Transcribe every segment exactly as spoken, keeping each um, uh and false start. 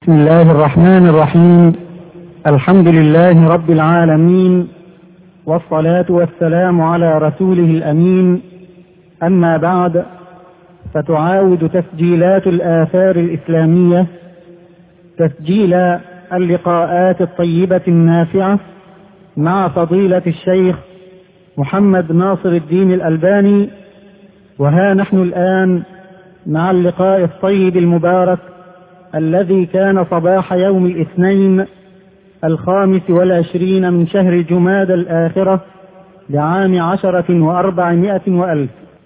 بسم الله الرحمن الرحيم. الحمد لله رب العالمين، والصلاة والسلام على رسوله الأمين. أما بعد، فتعاود تسجيلات الآثار الإسلامية تسجيل اللقاءات الطيبة النافعة مع فضيلة الشيخ محمد ناصر الدين الألباني. وها نحن الآن مع اللقاء الطيب المبارك الذي كان صباح يوم الاثنين الخامس والعشرين من شهر جماد الآخرة لعام عشرة وأربعمائة وألف.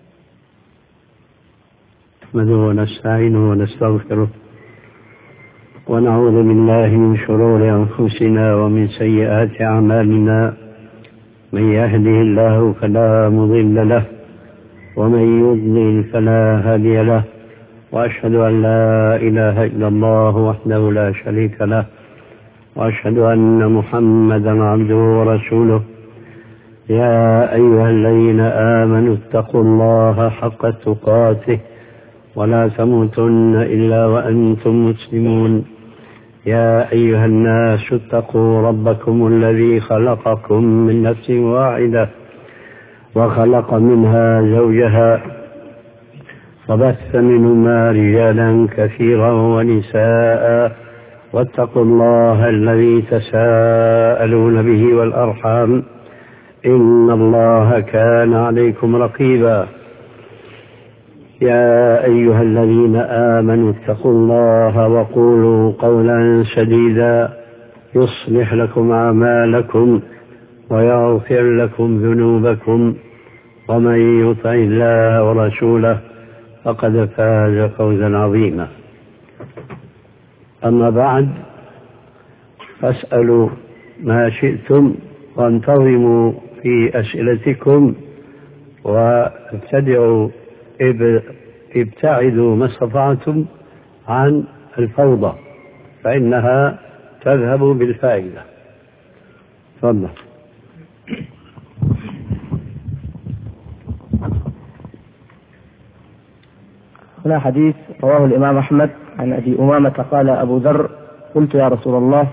نحمده ونستعينه ونستغفره ونعوذ بالله من شرور أنفسنا ومن سيئات أعمالنا. من يهده الله فلا مضل له ومن يضلل فلا هادي له، وأشهد أن لا إله إلا الله وحده لا شريك له، وأشهد أن محمدا عبده ورسوله. يا أيها الذين آمنوا اتقوا الله حق تقاته ولا تموتن إلا وأنتم مسلمون. يا أيها الناس اتقوا ربكم الذي خلقكم من نفس واحدة وخلق منها زوجها وبث منهما رجالا كثيرا ونساء، واتقوا الله الذي تساءلون به والأرحام إن الله كان عليكم رقيبا. يا أيها الذين آمنوا اتقوا الله وقولوا قولا سديدا يصلح لكم أعمالكم ويغفر لكم ذنوبكم، ومن يطع الله ورسوله فقد فاز فوزا عظيما. أما بعد، فاسألوا ما شئتم وانتظموا في أسئلتكم، وابتدعوا ابتعدوا ما استطعتم عن الفوضى فإنها تذهب بالفائدة. تفضل. هنا حديث رواه الإمام أحمد عن أبي أمامة قال أبو ذر: قلت يا رسول الله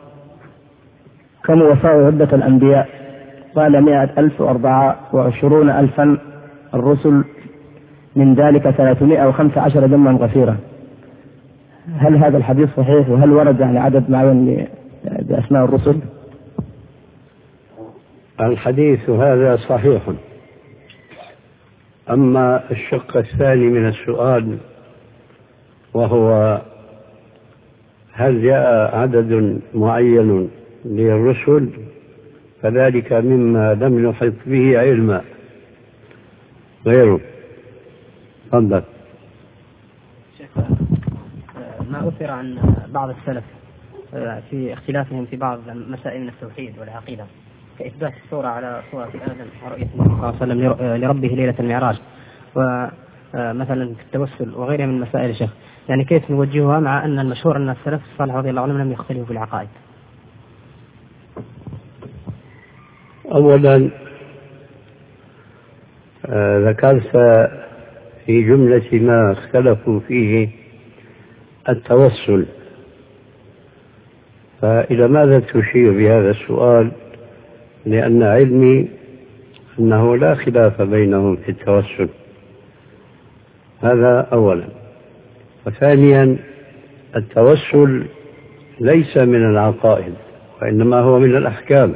كم وفاء عدة الأنبياء؟ قال مائة ألف وأربعة وعشرون ألفا، الرسل من ذلك ثلاثمائة وخمس عشر جمعا غفيرا. هل هذا الحديث صحيح؟ وهل ورد يعني عدد معين بأسماء الرسل؟ الحديث هذا صحيح. أما الشق الثاني من السؤال وهو هل جاء عدد معين للرسل، فذلك مما لم نحط به علما غيره. تفضل. ما أثر عن بعض السلف في اختلافهم في بعض مسائل من التوحيد والعقيدة، كإثبات الصورة على صورة آدم ورؤية النبي صلى الله عليه وسلم لربه ليلة المعراج، ومثلا في التوسل وغيرها من مسائل الشيخ، يعني كيف نوجهها مع أن المشهور أن السلف الصالح رضي الله عنهم لم يختلفوا في العقائد؟ أولا آه ذكرت في جملة ما اختلفوا فيه التوسل، فإلى ماذا تشير بهذا السؤال؟ لأن علمي أنه لا خلاف بينهم في التوسل، هذا أولا. وثانيا، التوسل ليس من العقائد وإنما هو من الأحكام،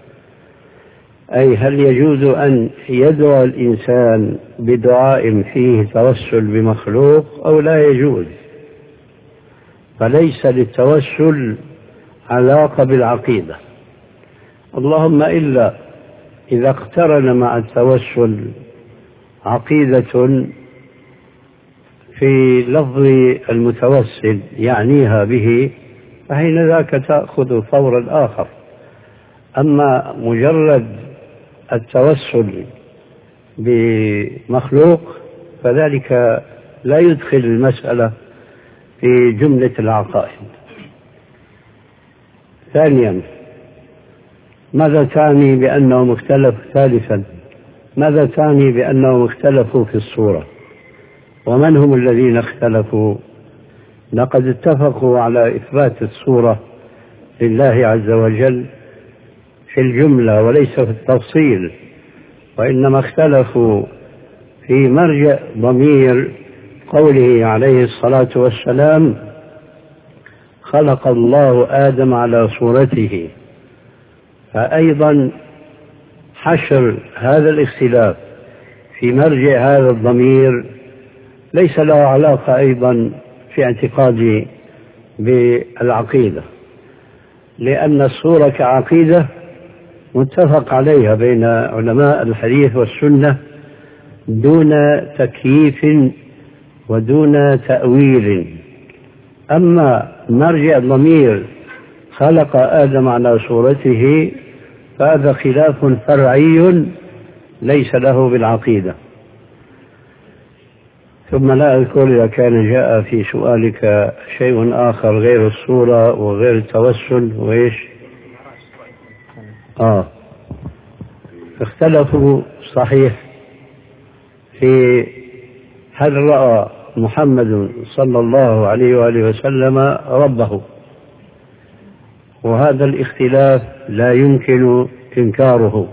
أي هل يجوز أن يدعو الإنسان بدعاء فيه توسل بمخلوق أو لا يجوز؟ فليس للتوسل علاقة بالعقيدة، اللهم إلا إذا اقترن مع التوسل عقيدة في لفظ المتوسل يعنيها به، فحين ذاك تأخذ فورا آخر. أما مجرد التوسل بمخلوق فذلك لا يدخل المسألة في جملة العقائد. ثانيا، ماذا تعني بأنهم اختلفوا؟ ثالثا، ماذا تعني بأنهم اختلفوا في الصورة؟ ومن هم الذين اختلفوا؟ لقد اتفقوا على إثبات الصورة لله عز وجل في الجملة وليس في التفصيل، وإنما اختلفوا في مرجع ضمير قوله عليه الصلاة والسلام: خلق الله آدم على صورته. فأيضا حشر هذا الاختلاف في مرجع هذا الضمير ليس له علاقة أيضا في اعتقادي بالعقيدة، لأن الصورة كعقيدة متفق عليها بين علماء الحديث والسنة دون تكييف ودون تأويل. أما مرجع الضمير خلق آدم على صورته فهذا خلاف فرعي ليس له بالعقيدة. ثم لا أذكر إذا كان جاء في سؤالك شيء آخر غير الصورة وغير التوسل وإيش؟ آه اختلفوا صحيح في هل رأى محمد صلى الله عليه وآله وسلم ربه، وهذا الاختلاف لا يمكن إنكاره،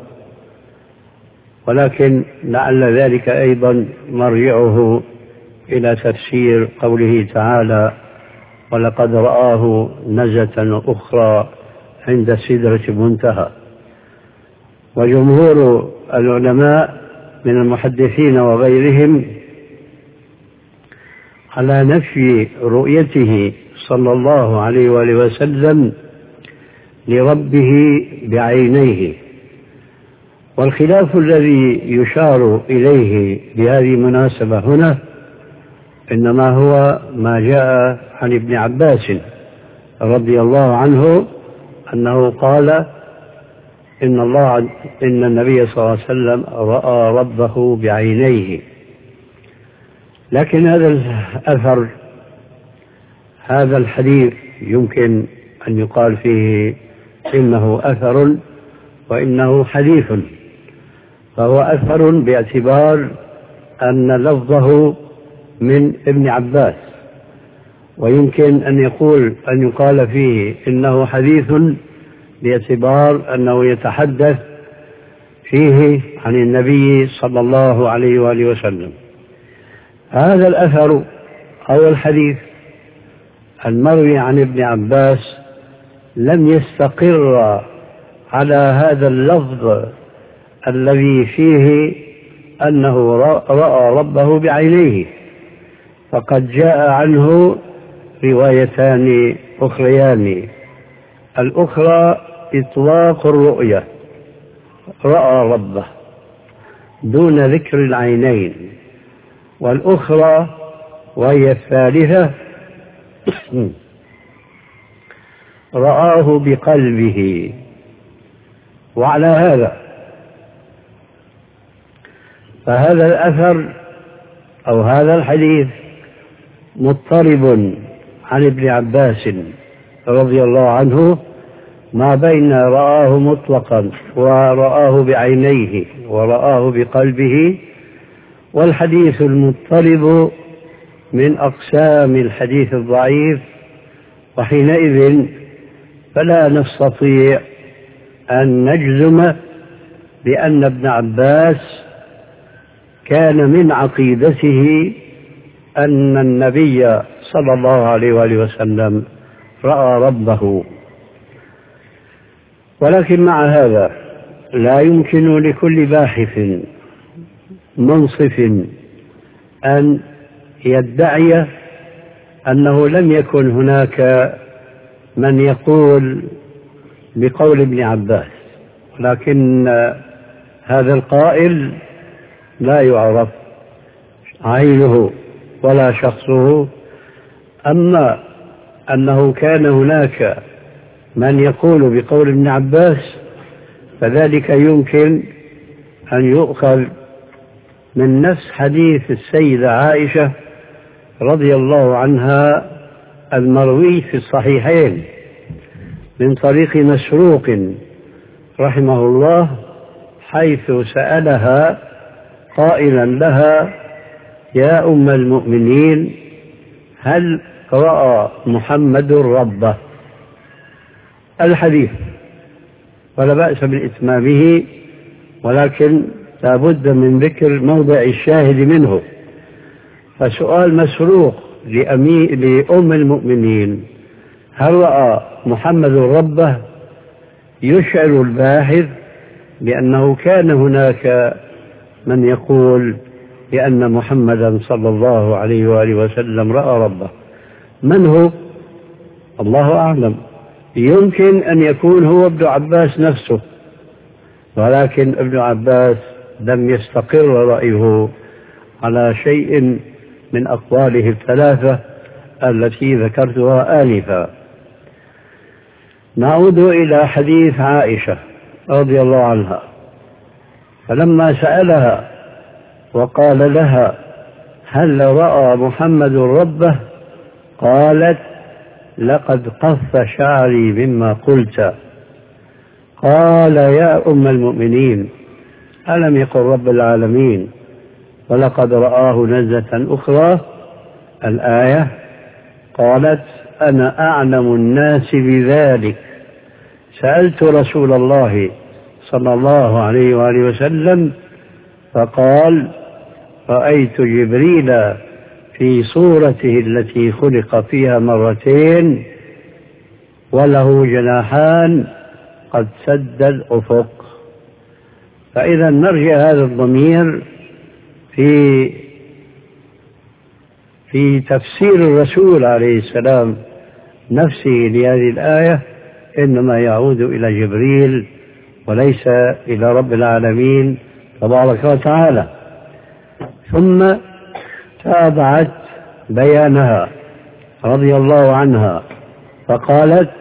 ولكن لعل ذلك أيضا مرجعه إلى تفسير قوله تعالى: ولقد رآه نزلة أخرى عند سدرة المنتهى. وجمهور العلماء من المحدثين وغيرهم على نفي رؤيته صلى الله عليه وآله وسلم لربه بعينيه. والخلاف الذي يشار إليه بهذه المناسبة هنا إنما هو ما جاء عن ابن عباس رضي الله عنه أنه قال: إن الله إن النبي صلى الله عليه وسلم رأى ربه بعينيه. لكن هذا الأثر، هذا الحديث يمكن أن يقال فيه إنه أثر وإنه حديث، فهو أثر باعتبار أن لفظه من ابن عباس، ويمكن أن يقول أن يقال فيه إنه حديث باعتبار أنه يتحدث فيه عن النبي صلى الله عليه وآله وسلم. هذا الأثر أو الحديث المروي عن ابن عباس لم يستقر على هذا اللفظ الذي فيه أنه رأى ربه بعينيه، فقد جاء عنه روايتان أخريان: الأخرى إطلاق الرؤية، رأى ربه دون ذكر العينين، والأخرى وهي الثالثة رآه بقلبه. وعلى هذا فهذا الأثر أو هذا الحديث مضطرب عن ابن عباس رضي الله عنه ما بين رآه مطلقا ورآه بعينيه ورآه بقلبه. والحديث المضطرب من أقسام الحديث الضعيف، وحينئذ فلا نستطيع أن نجزم بأن ابن عباس كان من عقيدته أن النبي صلى الله عليه وآله وسلم رأى ربه. ولكن مع هذا لا يمكن لكل باحث منصف أن يدعي أنه لم يكن هناك من يقول بقول ابن عباس، لكن هذا القائل لا يعرف عينه ولا شخصه. أما أنه كان هناك من يقول بقول ابن عباس فذلك يمكن أن يؤخذ من نفس حديث السيدة عائشة رضي الله عنها المروي في الصحيحين من طريق مسروق رحمه الله، حيث سألها قائلا لها: يا أم المؤمنين، هل رأى محمد ربه الحديث، ولا بأس بإتمامه، ولكن لا بد من ذكر موضع الشاهد منه. فسؤال مسروق لأم المؤمنين هل رأى محمد ربه يشعر الباحث بأنه كان هناك من يقول بأن محمدا صلى الله عليه وآله وسلم رأى ربه. من هو؟ الله أعلم. يمكن أن يكون هو ابن عباس نفسه، ولكن ابن عباس لم يستقر رأيه على شيء من أقواله الثلاثة التي ذكرتها آنفا. نعود إلى حديث عائشة رضي الله عنها، فلما سألها وقال لها هل رأى محمد ربه قالت لقد قف شعري مما قلت. قال يا أم المؤمنين ألم يقل رب العالمين ولقد رآه نزلة أخرى الآية؟ قالت أنا أعلم الناس بذلك، سألت رسول الله صلى الله عليه وآله وسلم فقال رأيت جبريل في صورته التي خلق فيها مرتين وله جناحان قد سد الأفق. فإذا نرجع هذا الضمير في في تفسير الرسول عليه السلام نفسه لهذه الآية إنما يعود إلى جبريل وليس إلى رب العالمين تبارك وتعالى. ثم تابعت بيانها رضي الله عنها فقالت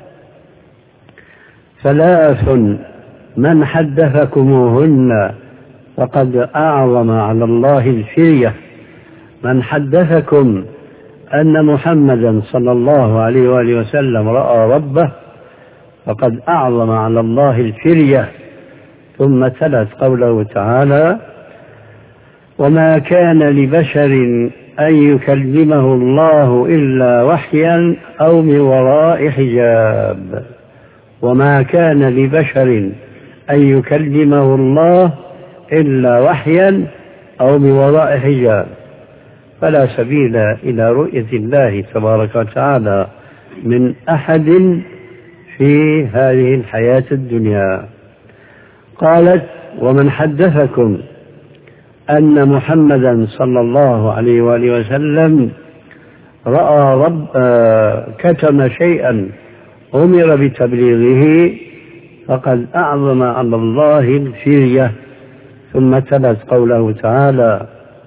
ثلاث من حدثكموهن فقد أعظم على الله الفرية. من حدثكم أن محمدا صلى الله عليه وآله وسلم رأى ربه فقد أعظم على الله الفرية. ثم تلت قوله تعالى وما كان لبشر أن يكلمه الله إلا وحيا أو من وراء حجاب. وما كان لبشر أن يكلمه الله إلا وحيا أو من وراء حجاب، فلا سبيل إلى رؤية الله تبارك وتعالى من أحد في هذه الحياة الدنيا. قالت ومن حدثكم أن محمدا صلى الله عليه وآله وسلم رأى رب آه كتم شيئا أمر بتبليغه فقد أعظم على الله الفرية. ثم تلت قوله تعالى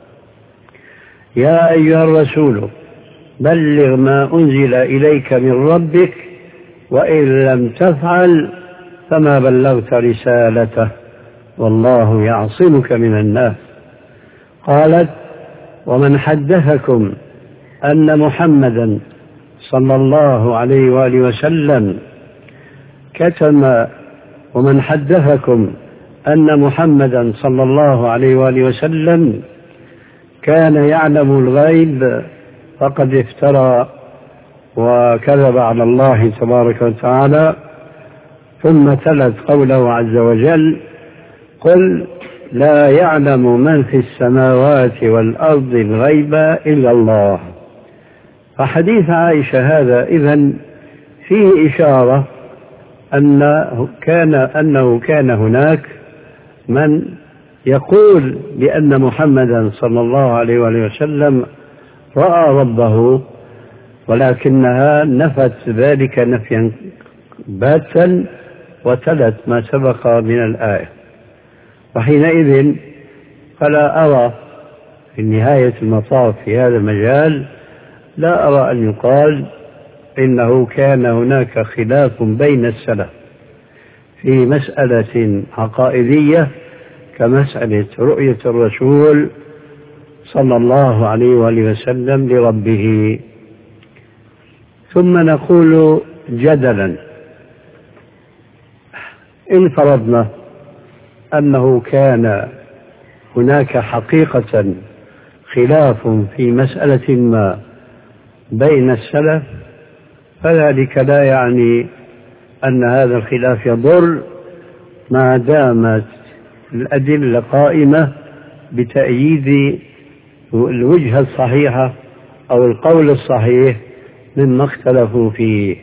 يا أيها الرسول بلغ ما أنزل إليك من ربك وإن لم تفعل فما بلغت رسالته والله يعصمك من الناس. قالت ومن حدثكم أن محمدا صلى الله عليه وآله وسلم كتم ومن حدثكم أن محمدا صلى الله عليه وآله وسلم كان يعلم الغيب فقد افترى وكذب على الله تبارك وتعالى. ثم تلت قوله عز وجل قل لا يعلم من في السماوات والأرض الغيب إلا الله. فحديث عائشة هذا إذن فيه إشارة أنه كان, أنه كان هناك من يقول بأن محمدا صلى الله عليه وآله وسلم رأى ربه، ولكنها نفت ذلك نفيا باتا وتلت ما سبق من الآية. وحينئذ فلا أرى في نهاية المطاف في هذا المجال لا أرى أن يقال إنه كان هناك خلاف بين السلف في مسألة عقائدية كمسألة رؤية الرسول صلى الله عليه وآله وسلم لربه. ثم نقول جدلا إن فرضنا أنه كان هناك حقيقة خلاف في مسألة ما بين السلف فذلك لا يعني أن هذا الخلاف يضر ما دامت الأدلة قائمة بتأييد الوجهة الصحيحة أو القول الصحيح مما اختلفوا فيه.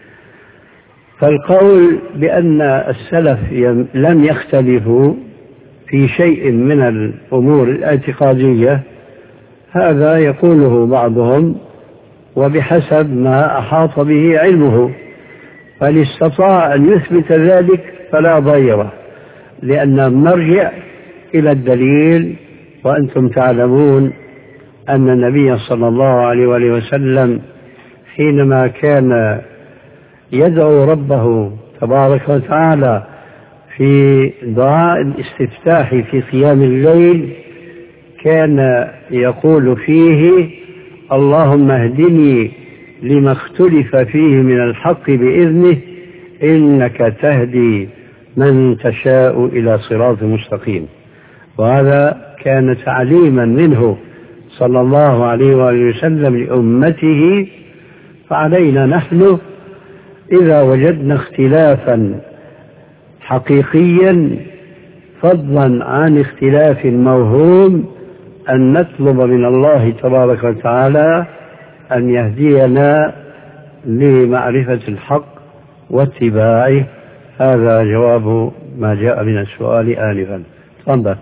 فالقول بأن السلف لم يختلفوا في شيء من الأمور الاعتقادية هذا يقوله بعضهم وبحسب ما أحاط به علمه، فإن استطاع أن يثبت ذلك فلا ضير، لأن نرجع إلى الدليل. وأنتم تعلمون أن النبي صلى الله عليه وآله وسلم حينما كان يدعو ربه تبارك وتعالى في دعاء الاستفتاح في قيام الليل كان يقول فيه: اللهم اهدني لما اختلف فيه من الحق بإذنه إنك تهدي من تشاء إلى صراط مستقيم. وهذا كان تعليما منه صلى الله عليه وآله وسلم لأمته. فعلينا نحن إذا وجدنا اختلافا حقيقيا فضلا عن اختلاف موهوم أن نطلب من الله تبارك وتعالى أن يهدينا لمعرفة الحق واتباعه. هذا جواب ما جاء من السؤال آنفا. تفضل.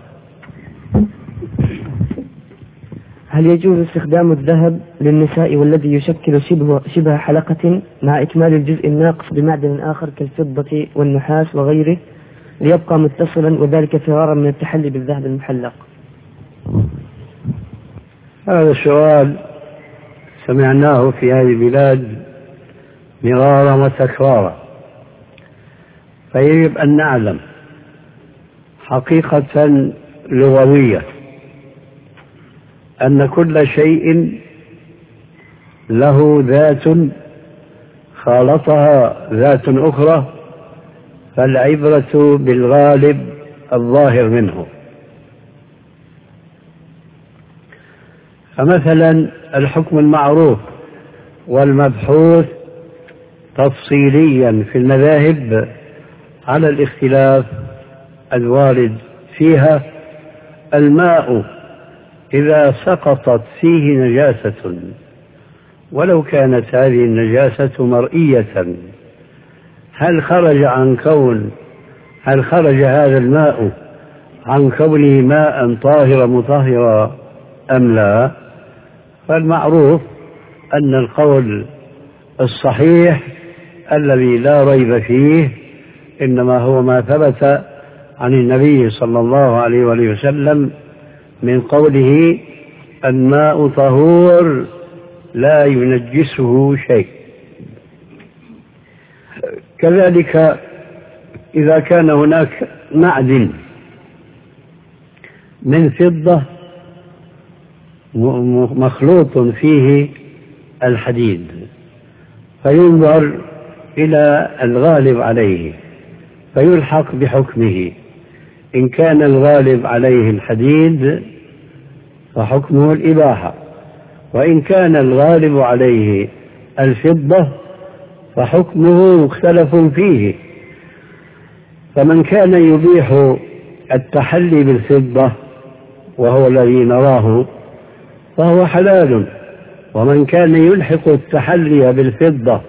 هل يجوز استخدام الذهب للنساء والذي يشكل شبه, شبه حلقة مع إكمال الجزء الناقص بمعدن آخر كالفضة والنحاس وغيره ليبقى متصلا وذلك فرارا من التحلي بالذهب المحلق؟ هذا السؤال سمعناه في هذه البلاد مرارا وتكرارا، فيجب أن نعلم حقيقة لغوية أن كل شيء له ذات خالطها ذات أخرى، فالعبرة بالغالب الظاهر منه. فمثلا الحكم المعروف والمبحوث تفصيليا في المذاهب على الاختلاف الوارد فيها: الماء إذا سقطت فيه نجاسة ولو كانت هذه النجاسة مرئية هل خرج عن كون هل خرج هذا الماء عن كونه ماء طاهرا مطهرا أم لا؟ فالمعروف أن القول الصحيح الذي لا ريب فيه إنما هو ما ثبت عن النبي صلى الله عليه وآله وسلم من قوله: الماء طهور لا ينجسه شيء. كذلك إذا كان هناك معدن من فضة مخلوط فيه الحديد فينظر إلى الغالب عليه فيلحق بحكمه. إن كان الغالب عليه الحديد فحكمه الإباحة، وإن كان الغالب عليه الفضة فحكمه مختلف فيه. فمن كان يبيح التحلي بالفضة وهو الذي نراه فهو حلال، ومن كان يلحق التحلي بالفضة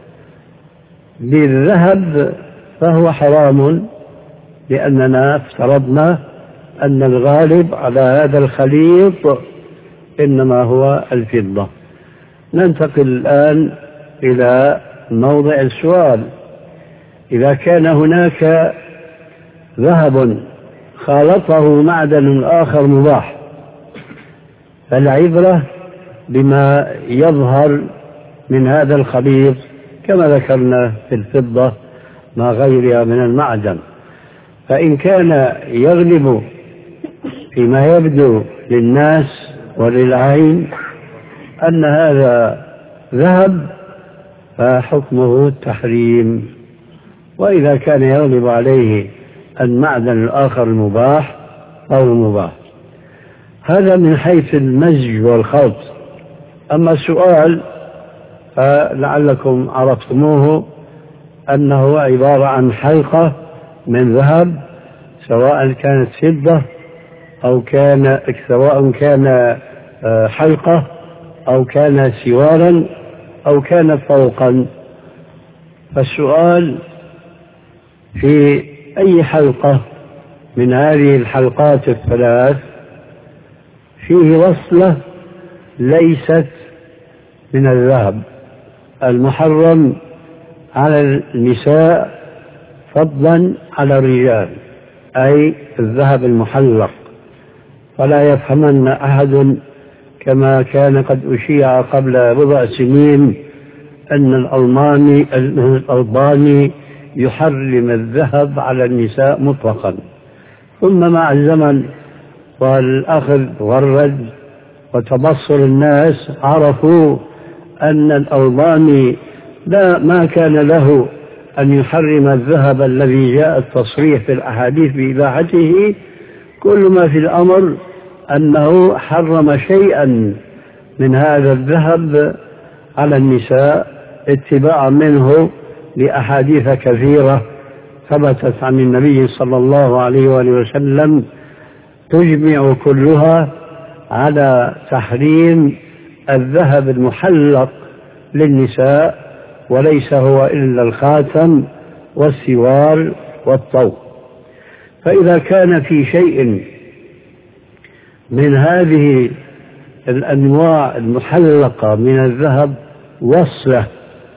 بالذهب فهو حرام، لأننا افترضنا أن الغالب على هذا الخليط إنما هو الفضة. ننتقل الآن إلى موضع السؤال: إذا كان هناك ذهب خالطه معدن آخر مباح فالعبرة بما يظهر من هذا الخليط كما ذكرنا في الفضة ما غيرها من المعدن. فإن كان يغلب فيما يبدو للناس وللعين أن هذا ذهب فحكمه التحريم، وإذا كان يغلب عليه المعدن الآخر المباح أو مباح. هذا من حيث المزج والخلط. أما السؤال فلعلكم عرفتموه أنه عبارة عن حلقة من ذهب، سواء كانت فضة أو كان سواء كان حلقة أو كان سوارا أو كان طوقا. فالسؤال في أي حلقة من هذه الحلقات الثلاث فيه وصلة ليست من الذهب المحرم على النساء فضلا على الرجال، أي الذهب المحلق. فلا يفهمن أحد كما كان قد أشيع قبل بضع سنين أن الألماني الألباني يحرم الذهب على النساء مطلقا، ثم مع الزمن والأخذ والرد وتبصر الناس عرفوا أن الألباني لا ما كان له أن يحرم الذهب الذي جاء التصريح في الأحاديث بإباحته، كل ما في الأمر أنه حرم شيئا من هذا الذهب على النساء اتباعا منه لأحاديث كثيرة ثبتت عن النبي صلى الله عليه وآله وسلم تجمع كلها على تحريم الذهب المحلق للنساء، وليس هو إلا الخاتم والسوار والطوق. فإذا كان في شيء من هذه الأنواع المحلقة من الذهب وصلة،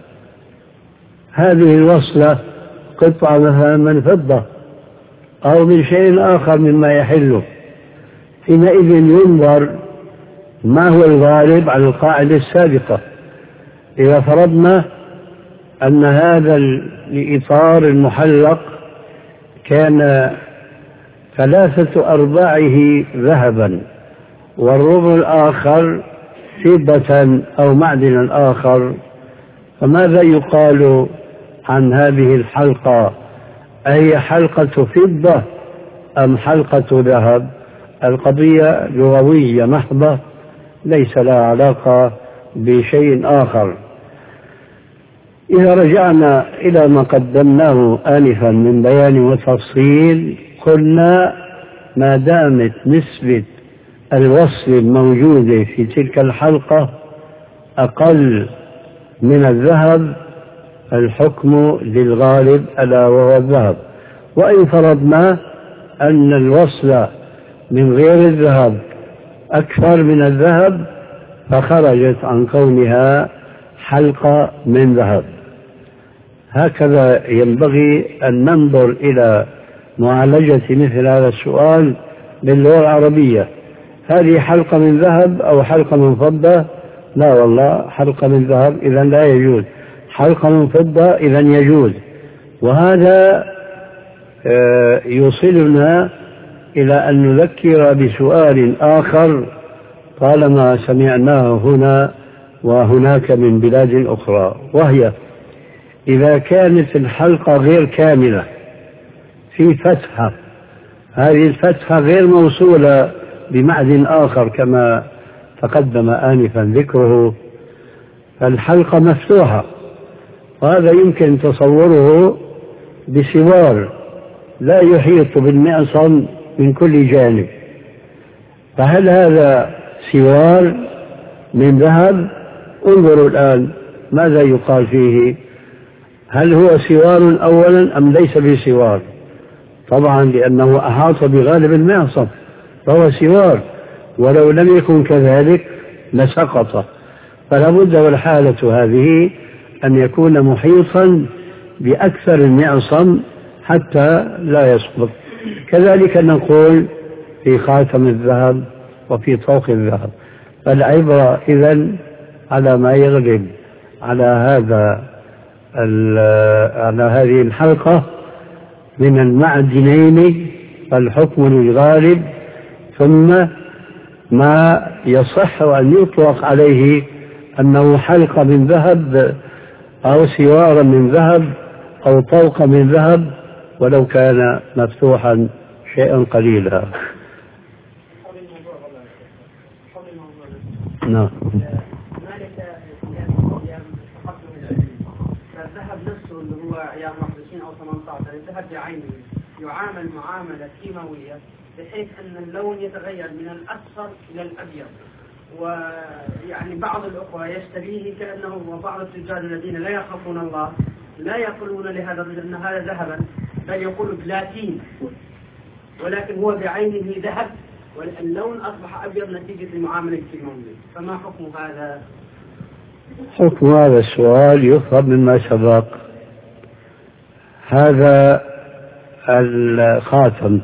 هذه الوصلة قطعة مثلا من فضة أو من شيء آخر مما يحله، حينئذ ينظر ما هو الغالب على القاعدة السابقة. إذا فرضنا أن هذا الإطار المحلق كان ثلاثة أرباعه ذهبا والربع الآخر فضة أو معدن آخر، فماذا يقال عن هذه الحلقة؟ أي حلقة فضة أم حلقة ذهب؟ القضية لغوية محضة ليس لها علاقة بشيء آخر. إذا رجعنا إلى ما قدمناه آنفا من بيان وتفصيل، قلنا ما دامت نسبة الوصل الموجودة في تلك الحلقة أقل من الذهب الحكم للغالب ألا وهو الذهب. وإن فرضنا أن الوصل من غير الذهب أكثر من الذهب فخرجت عن كونها حلقة من ذهب. هكذا ينبغي أن ننظر إلى معالجة مثل هذا السؤال باللغة العربية. هذه حلقة من ذهب أو حلقة من فضة؟ لا والله حلقة من ذهب إذا لا يجوز، حلقة من فضة إذا يجوز. وهذا يوصلنا إلى أن نذكر بسؤال آخر طالما سمعناه هنا وهناك من بلاد أخرى، وهي إذا كانت الحلقة غير كاملة في فتحة، هذه الفتحة غير موصولة بمعدن آخر كما تقدم آنفا ذكره، فالحلقة مفتوحة، وهذا يمكن تصوره بسوار لا يحيط بالمعصم من كل جانب. فهل هذا سوار من ذهب؟ انظروا الآن ماذا يقال فيه، هل هو سوار أولا أم ليس بسوار؟ طبعا لأنه أحاط بغالب المعصم فهو سوار، ولو لم يكن كذلك لسقط. فلا بد والحالة هذه أن يكون محيطا بأكثر المعصم حتى لا يسقط. كذلك نقول في خاتم الذهب وفي طوق الذهب. فالعبرة إذن على ما يغلب على هذا على هذه الحلقة من المعدنين فالحكم للغالب، ثم ما يصح أن يطلق عليه أنه حلقة من ذهب أو سوارا من ذهب أو طوق من ذهب ولو كان مفتوحا شيئا قليلا. نعم. عنده اللي هو عيار واحد وعشرين أو ثمانية عشر الذهب بعينه يعامل معاملة كيماوية بحيث أن اللون يتغير من الأصفر إلى الأبيض، ويعني بعض الأخوة يشتريه كأنه، وبعض التجار الذين لا يخافون الله لا يقولون لهذا الرجل أن هذا ذهبا، بل يقول بلاتين، ولكن هو بعينه ذهب واللون أصبح أبيض نتيجة المعاملة الكيماوية، فما حكم هذا؟ حكم هذا السؤال يفهم مما سبق. هذا الخاتم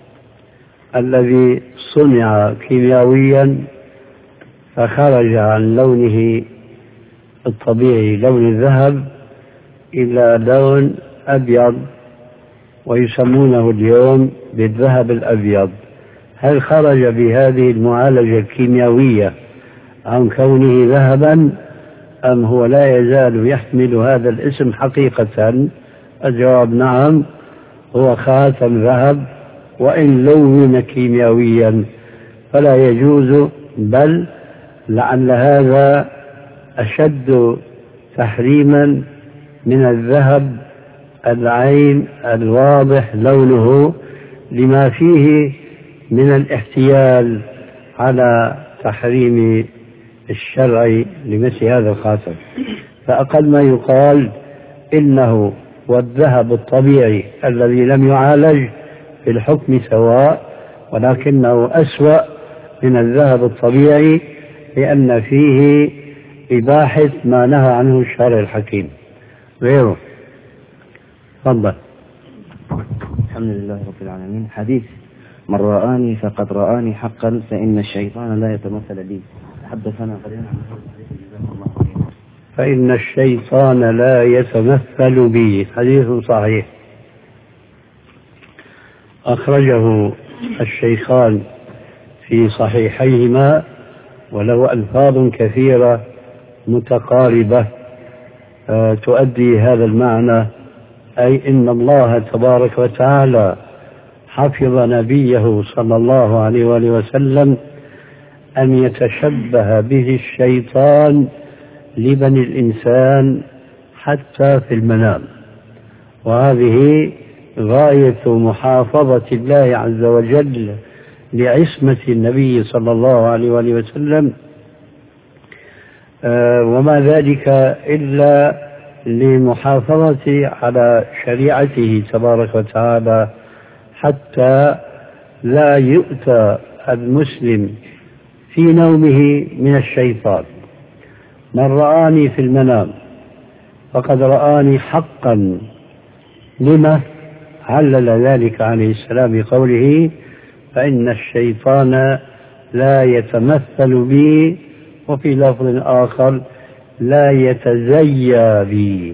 الذي صنع كيميائيا فخرج عن لونه الطبيعي لون الذهب إلى لون أبيض ويسمونه اليوم بالذهب الأبيض، هل خرج بهذه المعالجة الكيميائية عن كونه ذهبا أم هو لا يزال يحمل هذا الاسم حقيقة؟ الجواب نعم، هو خاتم ذهب وإن لون كيميائيا فلا يجوز، بل لعل هذا أشد تحريما من الذهب العين الواضح لونه، لما فيه من الاحتيال على تحريم الشرع لمثل هذا الخاتم. فأقل ما يقال إنه والذهب الطبيعي الذي لم يعالج في الحكم سواء، ولكنه أسوأ من الذهب الطبيعي لأن فيه إباحة ما نهى عنه الشرع الحكيم غيره. تفضل. الحمد لله رب العالمين. حديث من رآني فقد رآني حقا فإن الشيطان لا يتمثل بي، حدثنا قليلا عن فإن الشيطان لا يتمثل بي، حديث صحيح أخرجه الشيخان في صحيحيهما وله ألفاظ كثيرة متقاربة تؤدي هذا المعنى، أي إن الله تبارك وتعالى حفظ نبيه صلى الله عليه وآله وسلم أن يتشبه به الشيطان لبني الإنسان حتى في المنام، وهذه غاية محافظة الله عز وجل لعصمة النبي صلى الله عليه وآله وسلم، وما ذلك إلا لمحافظة على شريعته تبارك وتعالى حتى لا يؤتى المسلم في نومه من الشيطان. من رآني في المنام فقد رآني حقا، لما علل ذلك عليه السلام بقوله فإن الشيطان لا يتمثل بي، وفي لفظ آخر لا يتزيى بي.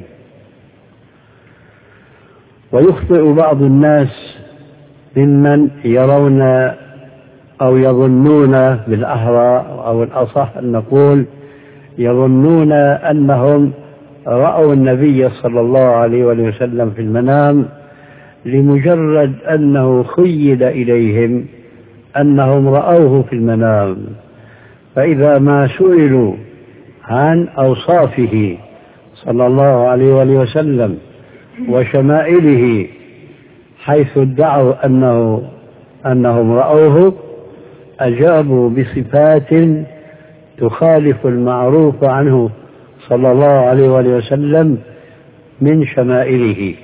ويخطئ بعض الناس ممن يرون أو يظنون بالأحرى أو الأصح أن نقول يظنون أنهم رأوا النبي صلى الله عليه وسلم في المنام لمجرد أنه خيل إليهم أنهم رأوه في المنام، فإذا ما سئلوا عن أوصافه صلى الله عليه وسلم وشمائله حيث ادعوا أنه أنهم رأوه أجابوا بصفات تخالف المعروف عنه صلى الله عليه وسلم من شمائله.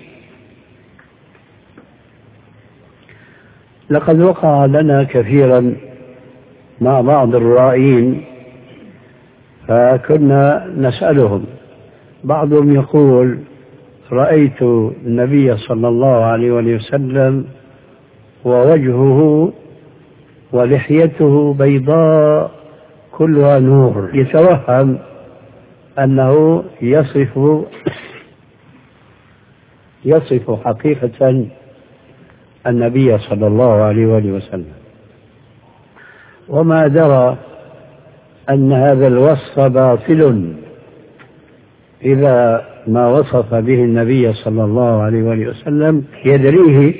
لقد وقع لنا كثيرا مع بعض الرائين فكنا نسألهم، بعضهم يقول رأيت النبي صلى الله عليه وسلم ووجهه ولحيته بيضاء كلها نور، يتوهم أنه يصف يصف حقيقة النبي صلى الله عليه وسلم، وما درى أن هذا الوصف باطل إذا ما وصف به النبي صلى الله عليه وسلم يدريه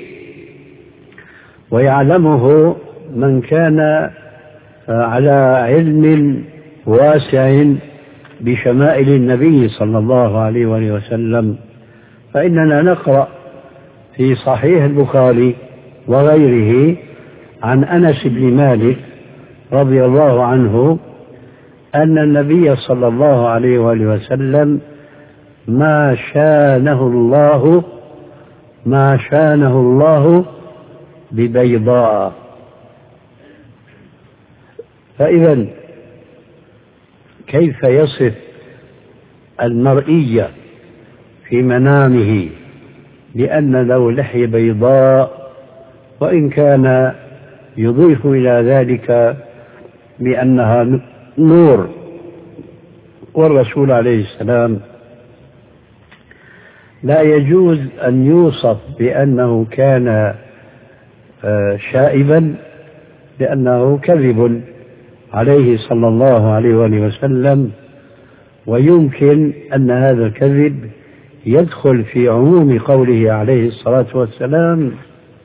ويعلمه من كان على علم واسع بشمائل النبي صلى الله عليه وسلم. فإننا نقرأ في صحيح البخاري وغيره عن أنس بن مالك رضي الله عنه أن النبي صلى الله عليه وآله وسلم ما شانه الله ما شانه الله ببيضاء. فإذا كيف يصف المرئية في منامه بأن له لحية بيضاء، وإن كان يضيف إلى ذلك بأنها نور؟ والرسول عليه السلام لا يجوز أن يوصف بأنه كان شائبا، لأنه كذب عليه صلى الله عليه وسلم، ويمكن أن هذا الكذب يدخل في عموم قوله عليه الصلاة والسلام: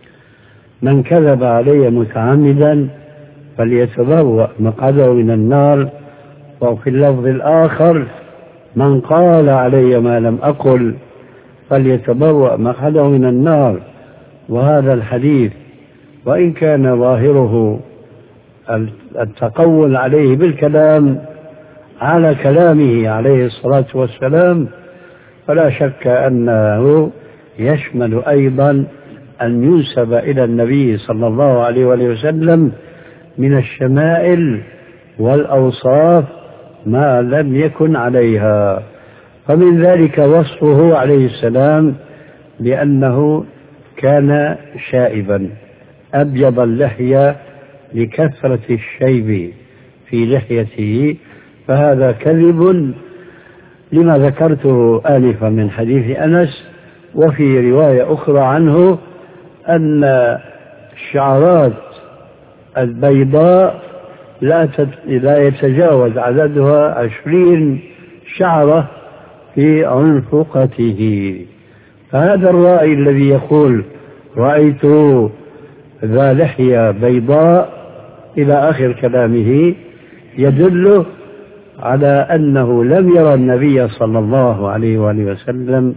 من كذب علي متعمدا فليتبوأ مقعده من النار. وفي اللفظ الآخر: من قال علي ما لم أقل فليتبوأ مقعده من النار. وهذا الحديث وإن كان ظاهره التقول عليه بالكلام على كلامه عليه الصلاة والسلام، فلا شك أنه يشمل أيضا أن ينسب إلى النبي صلى الله عليه وسلم من الشمائل والأوصاف ما لم يكن عليها. فمن ذلك وصفه عليه السلام بأنه كان شائبا أبيض اللحية لكثرة الشيب في لحيته، فهذا كذب لما ذكرته آنفا من حديث أنس. وفي رواية أخرى عنه أن الشعرات البيضاء لا لا يتجاوز عددها عشرين شعرة في عنفقته. فهذا الرائي الذي يقول رأيت ذا لحية بيضاء إلى آخر كلامه يدل على أنه لم يرى النبي صلى الله عليه وآله وسلم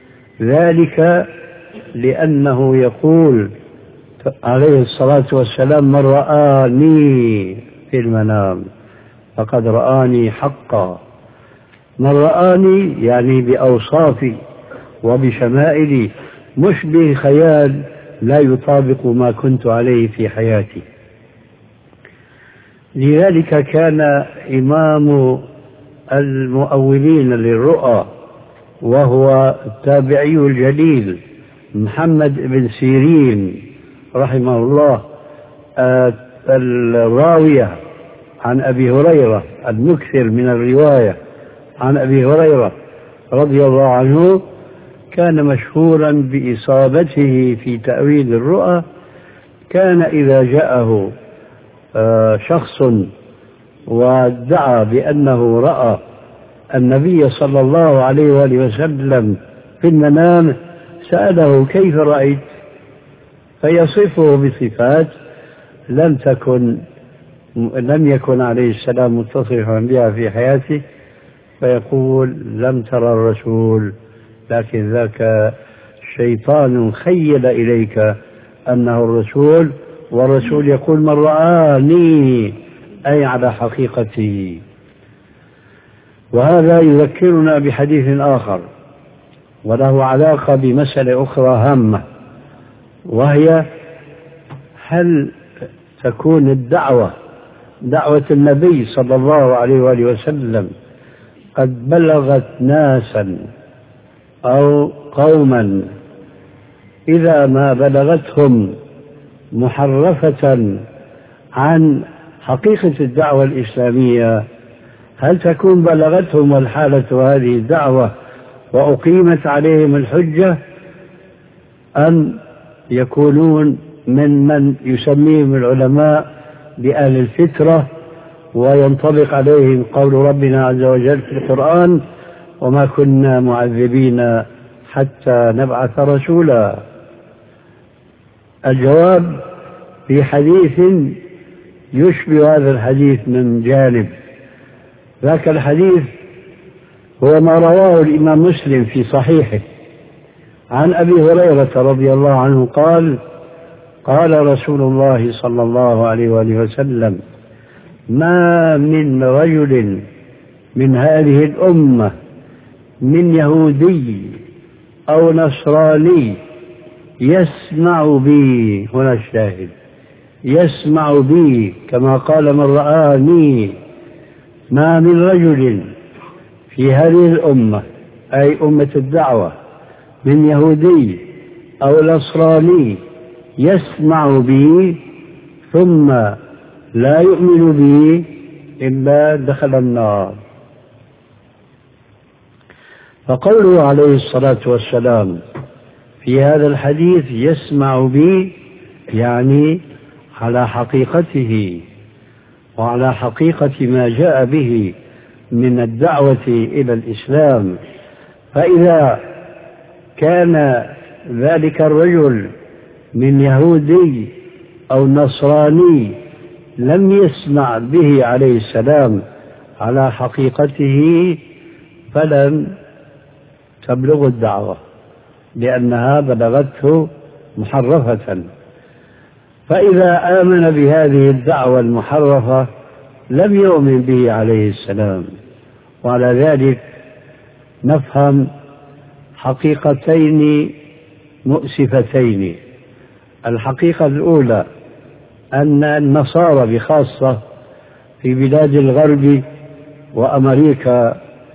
ذلك، لأنه يقول عليه الصلاة والسلام: من رآني في المنام فقد رآني حقا. من رآني يعني بأوصافي وبشمائلي، مش بخيال لا يطابق ما كنت عليه في حياتي. لذلك كان إمام المؤولين للرؤى وهو التابعي الجليل محمد بن سيرين رحمه الله الراوية عن أبي هريرة، المكثر من الرواية عن أبي هريرة رضي الله عنه، كان مشهورا بإصابته في تأويل الرؤى. كان إذا جاءه شخص وادعى بأنه رأى النبي صلى الله عليه وآله وسلم في المنام سأله: كيف رأيت؟ فيصفه بصفات لم تكن لم يكن عليه السلام متصفا بها في حياته، فيقول: لم ترى الرسول، لكن ذاك شيطان خيل إليك أنه الرسول، والرسول يقول: من رآني، أي على حقيقته. وهذا يذكرنا بحديث آخر وله علاقة بمسألة أخرى هامة، وهي: هل تكون الدعوة دعوة النبي صلى الله عليه وآله وسلم قد بلغت ناسا أو قوما إذا ما بلغتهم محرفة عن حقيقة الدعوة الإسلامية، هل تكون بلغتهم الحالة هذه الدعوة وأقيمت عليهم الحجة، أم يكونون من من يسميهم العلماء بأهل الفترة وينطبق عليهم قول ربنا عز وجل في القرآن: وما كنا معذبين حتى نبعث رسولا؟ الجواب في حديث يشبه هذا الحديث من جانب. ذاك الحديث هو ما رواه الإمام مسلم في صحيحه عن أبي هريرة رضي الله عنه قال قال رسول الله صلى الله عليه وآله وسلم ما من رجل من هذه الأمة من يهودي أو نصراني يسمع بي، هنا الشاهد، يسمع بي كما قال من رآني، ما من رجل في هذه الأمة أي أمة الدعوة من يهودي أو نصراني يسمع بي ثم لا يؤمن بي إلا دخل النار. فقوله عليه الصلاة والسلام في هذا الحديث يسمع بي يعني على حقيقته وعلى حقيقة ما جاء به من الدعوة إلى الإسلام. فإذا كان ذلك الرجل من يهودي أو نصراني لم يسمع به عليه السلام على حقيقته فلم تبلغ الدعوة، لأنها بلغته محرفة. فإذا آمن بهذه الدعوة المحرفة لم يؤمن به عليه السلام. وعلى ذلك نفهم حقيقتين مؤسفتين. الحقيقة الأولى أن النصارى بخاصة في بلاد الغرب وأمريكا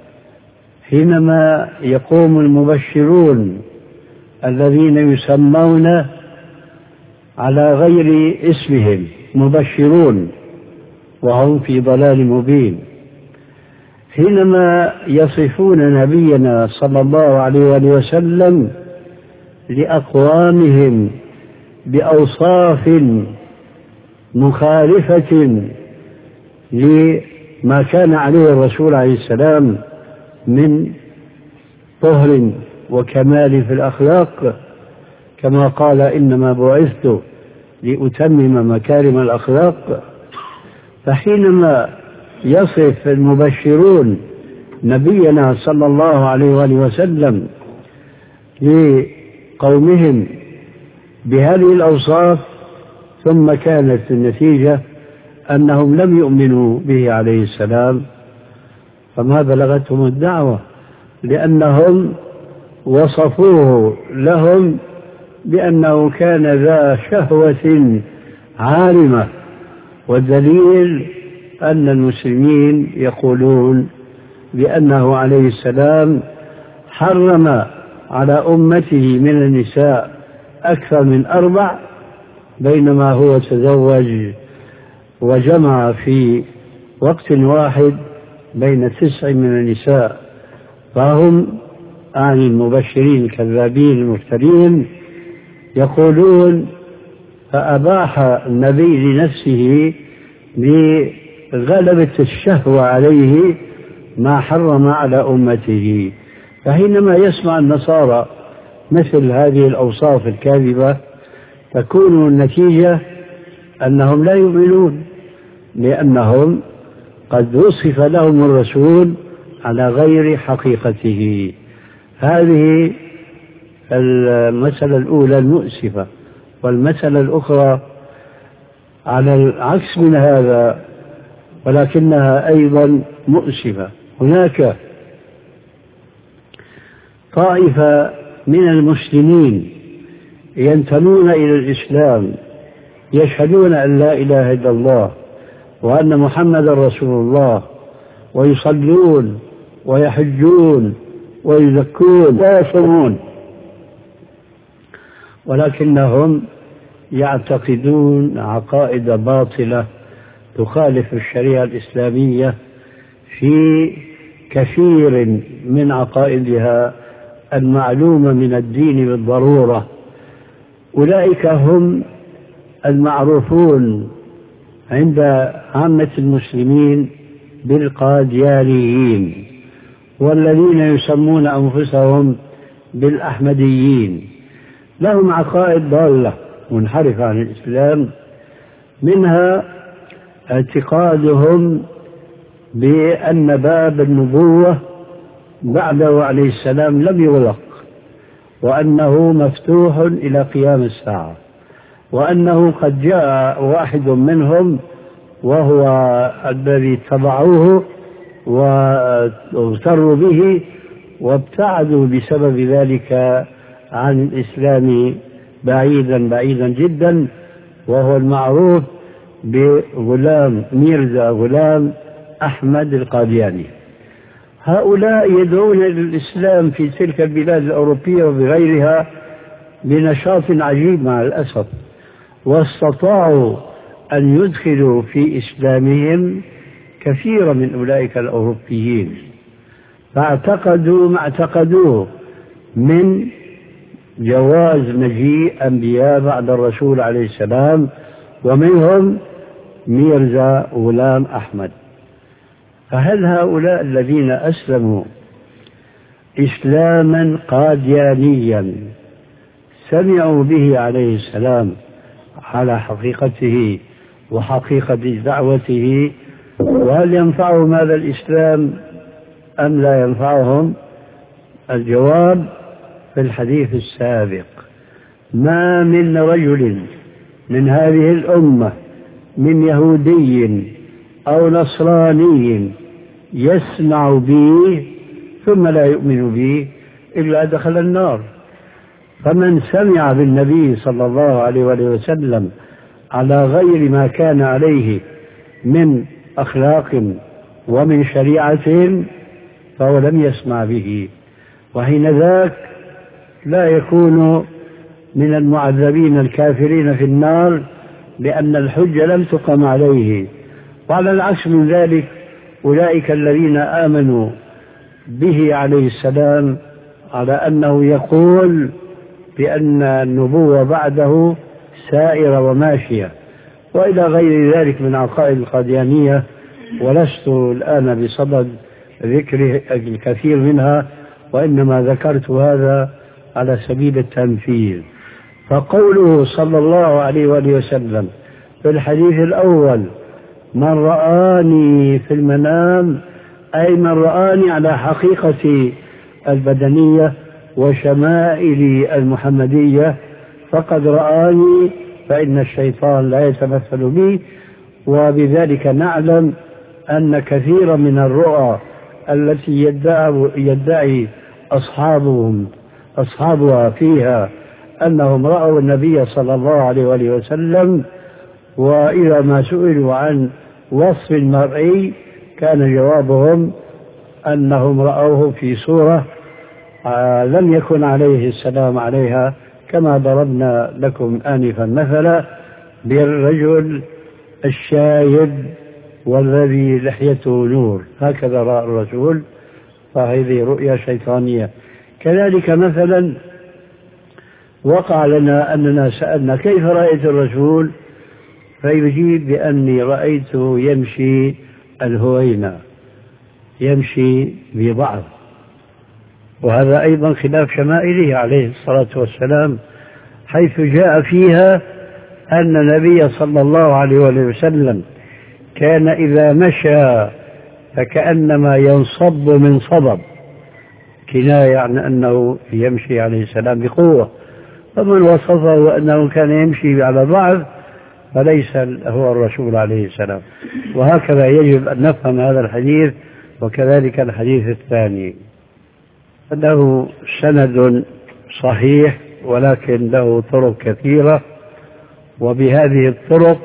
حينما يقوم المبشرون الذين يسمون على غير اسمهم مبشرون وهم في ضلال مبين، حينما يصفون نبينا صلى الله عليه وسلم لأقوامهم بأوصاف مخالفة لما كان عليه الرسول عليه السلام من طهر وكمال في الأخلاق، كما قال إنما بعثت لأتمم مكارم الأخلاق. فحينما يصف المبشرون نبينا صلى الله عليه وآله وسلم لقومهم بهذه الأوصاف ثم كانت النتيجة أنهم لم يؤمنوا به عليه السلام، فما بلغتهم الدعوة، لأنهم وصفوه لهم بأنه كان ذا شهوة عارمة. والدليل أن المسلمين يقولون بأنه عليه السلام حرم على أمته من النساء أكثر من أربع، بينما هو تزوج وجمع في وقت واحد بين تسع من النساء. فهم عن المبشرين الكذابين المفترين يقولون فأباح النبي لنفسه بغلبة الشهوة عليه ما حرم على أمته. فحينما يسمع النصارى مثل هذه الأوصاف الكاذبة تكون النتيجة أنهم لا يؤمنون، لأنهم قد وصف لهم الرسول على غير حقيقته. هذه المسألة الأولى المؤسفة. والمسألة الأخرى على العكس من هذا ولكنها أيضا مؤسفة. هناك طائفة من المسلمين ينتمون إلى الإسلام يشهدون أن لا إله إلا الله وأن محمد رسول الله ويصلون ويحجون ويزكون ويصومون، ولكنهم يعتقدون عقائد باطلة تخالف الشريعة الإسلامية في كثير من عقائدها المعلومة من الدين بالضرورة. أولئك هم المعروفون عند عامة المسلمين بالقاديانيين، والذين يسمون أنفسهم بالأحمديين. لهم عقائد ضالة منحرفة عن الإسلام، منها اعتقادهم بأن باب النبوة بعده عليه السلام لم يغلق، وأنه مفتوح إلى قيام الساعة، وأنه قد جاء واحد منهم وهو الذي اتبعوه واغتروا به وابتعدوا بسبب ذلك عن الإسلام بعيدا بعيدا جدا، وهو المعروف بغلام ميرزا غلام أحمد القادياني. هؤلاء يدعون للإسلام في تلك البلاد الأوروبية وبغيرها بنشاط عجيب مع الأسف، واستطاعوا أن يدخلوا في إسلامهم كثيرا من أولئك الأوروبيين، فاعتقدوا ما اعتقدوه من جواز مجيء أنبياء بعد الرسول عليه السلام، ومنهم ميرزا غلام أحمد. فهل هؤلاء الذين أسلموا إسلاما قاديانيا سمعوا به عليه السلام على حقيقته وحقيقة دعوته، وهل ينفعهم هذا الإسلام أم لا ينفعهم؟ الجواب في الحديث السابق: ما من رجل من هذه الأمة من يهودي أو نصراني يسمع بي ثم لا يؤمن بي إلا دخل النار. فمن سمع بالنبي صلى الله عليه وسلم على غير ما كان عليه من أخلاق ومن شريعة فهو لم يسمع به، وحين ذاك لا يكون من المعذبين الكافرين في النار لأن الحجة لم تقم عليه. وعلى العكس من ذلك أولئك الذين آمنوا به عليه السلام على أنه يقول بأن النبوة بعده سائرة وماشية وإلى غير ذلك من عقائد القاديانية، ولست الآن بصدد ذكر الكثير منها، وإنما ذكرت هذا على سبيل التمثيل. فقوله صلى الله عليه وآله وسلم في الحديث الأول: من رآني في المنام، أي من رآني على حقيقة البدنية وشمائل المحمدية فقد رآني، فإن الشيطان لا يتمثل بي. وبذلك نعلم أن كثيرا من الرؤى التي يدعي, يدعي أصحابهم أصحابها فيها أنهم رأوا النبي صلى الله عليه وآله وسلم، وإذا ما سئلوا عن وصف المرئي كان جوابهم أنهم رأوه في صورة لم يكن عليه السلام عليها، كما ضربنا لكم آنفا مثلا بالرجل الشايب والذي لحيته نور، هكذا رأى الرسول، فهذه رؤيا شيطانية. كذلك مثلا وقع لنا أننا سألنا: كيف رأيت الرسول؟ فيجيب بأني رأيته يمشي الهوينة، يمشي ببعض، وهذا أيضا خلاف شمائله عليه الصلاة والسلام، حيث جاء فيها أن النبي صلى الله عليه وسلم كان إذا مشى فكأنما ينصب من صبب، كناية عن أنه يمشي عليه السلام بقوة. فمن وصفه أنه كان يمشي على ضعف فليس هو الرسول عليه السلام. وهكذا يجب أن نفهم هذا الحديث، وكذلك الحديث الثاني له سند صحيح ولكن له طرق كثيرة، وبهذه الطرق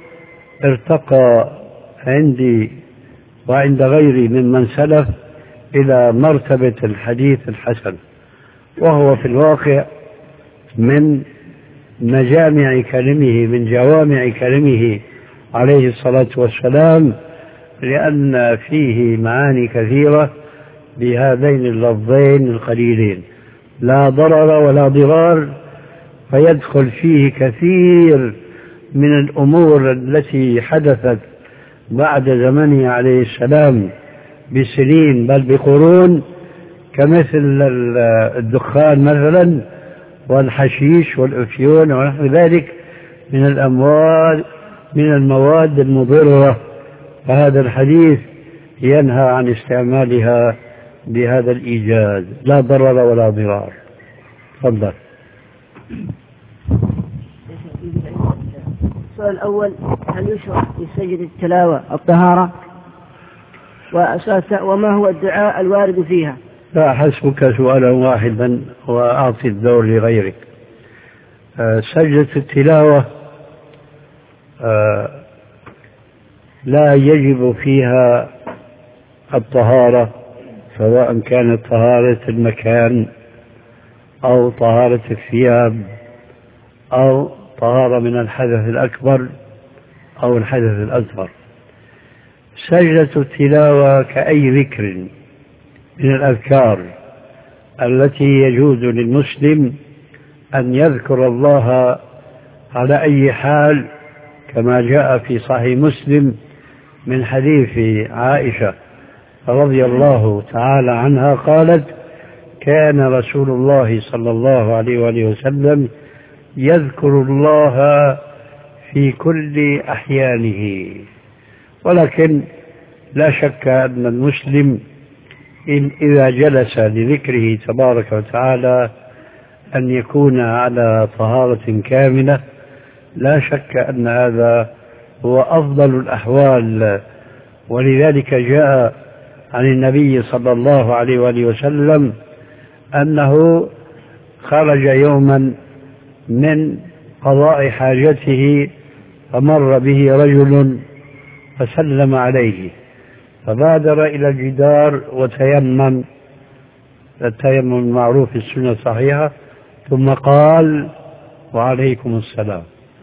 ارتقى عندي وعند غيري ممن سلف إلى مرتبة الحديث الحسن، وهو في الواقع من مجامع كلمه من جوامع كلمه عليه الصلاة والسلام، لأن فيه معاني كثيرة بهذين اللفظين القليلين: لا ضرر ولا ضرار، فيدخل فيه كثير من الأمور التي حدثت بعد زمنه عليه السلام بسنين بل بقرون، كمثل الدخان مثلا والحشيش والأفيون ونحو ذلك من الأموال من المواد المضرة. فهذا الحديث ينهى عن استعمالها بهذا الإيجاز: لا ضرر ولا ضرار. تفضل. السؤال الأول: هل يشرع في سجد التلاوة الطهارة؟ وما هو الدعاء الوارد فيها؟ لا، حسبك سؤالا واحدا وأعطي الدور لغيرك. أه سجدة التلاوة أه لا يجب فيها الطهارة، سواء كانت طهارة المكان أو طهارة الثياب أو طهارة من الحدث الأكبر أو الحدث الأصغر. سجدة التلاوة كأي ذكر من الأذكار التي يجوز للمسلم أن يذكر الله على أي حال، كما جاء في صحيح مسلم من حديث عائشة رضي الله تعالى عنها قالت: كان رسول الله صلى الله عليه وآله وسلم يذكر الله في كل أحيانه. ولكن لا شك أن المسلم إن إذا جلس لذكره تبارك وتعالى أن يكون على طهارة كاملة، لا شك أن هذا هو أفضل الأحوال. ولذلك جاء عن النبي صلى الله عليه وآله وسلم أنه خرج يوما من قضاء حاجته فمر به رجل فسلم عليه، فبادر إلى الجدار وتيمم التيمم المعروف في السنة الصحيحة، ثم قال: وعليكم السلام،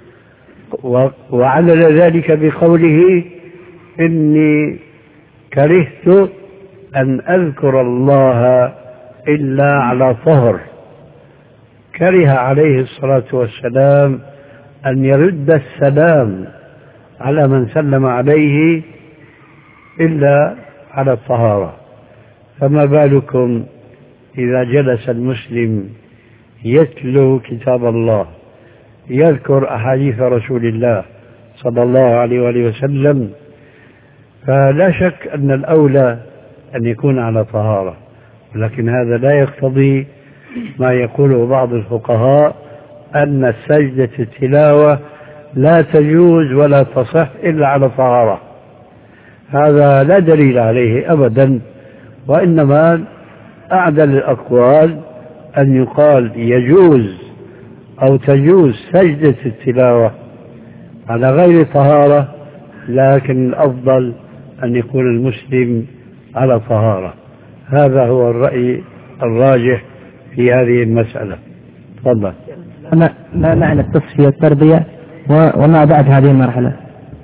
وعلل ذلك بقوله: إني كرهت أن أذكر الله إلا على طهر. كره عليه الصلاة والسلام أن يرد السلام على من سلم عليه إلا على الطهارة، فما بالكم إذا جلس المسلم يتلو كتاب الله، يذكر أحاديث رسول الله صلى الله عليه وآله وسلم، فلا شك أن الأولى أن يكون على طهارة. لكن هذا لا يقتضي ما يقوله بعض الفقهاء أن سجدة التلاوة لا تجوز ولا تصح إلا على طهارة. هذا لا دليل عليه أبدا، وإنما أعدل الأقوال أن يقال يجوز أو تجوز سجدة التلاوة على غير طهارة، لكن الأفضل أن يكون المسلم على طهارة. هذا هو الرأي الراجح في هذه المسألة. تفضل. ما معنى التصفية والتربية وما بعد هذه المرحلة؟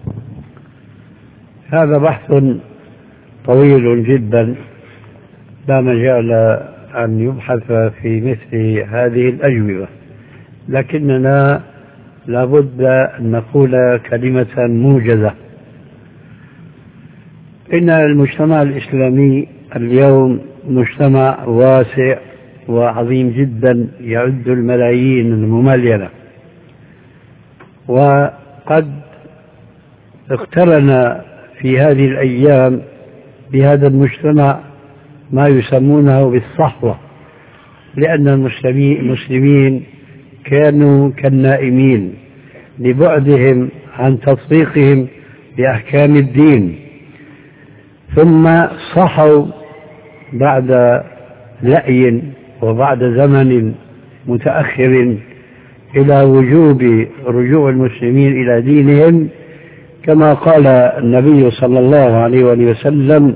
هذا بحث طويل جدا، لا مجال أن يبحث في مثل هذه الأجوبة، لكننا لابد أن نقول كلمة موجزة. إن المجتمع الإسلامي اليوم مجتمع واسع وعظيم جدا، يعد الملايين المملينة، وقد اقترن في هذه الأيام بهذا المجتمع ما يسمونه بالصحوة، لأن المسلمين كانوا كالنائمين لبعدهم عن تطبيقهم بأحكام الدين، ثم صحوا بعد لأي وبعد زمن متأخر إلى وجوب رجوع المسلمين إلى دينهم، كما قال النبي صلى الله عليه وسلم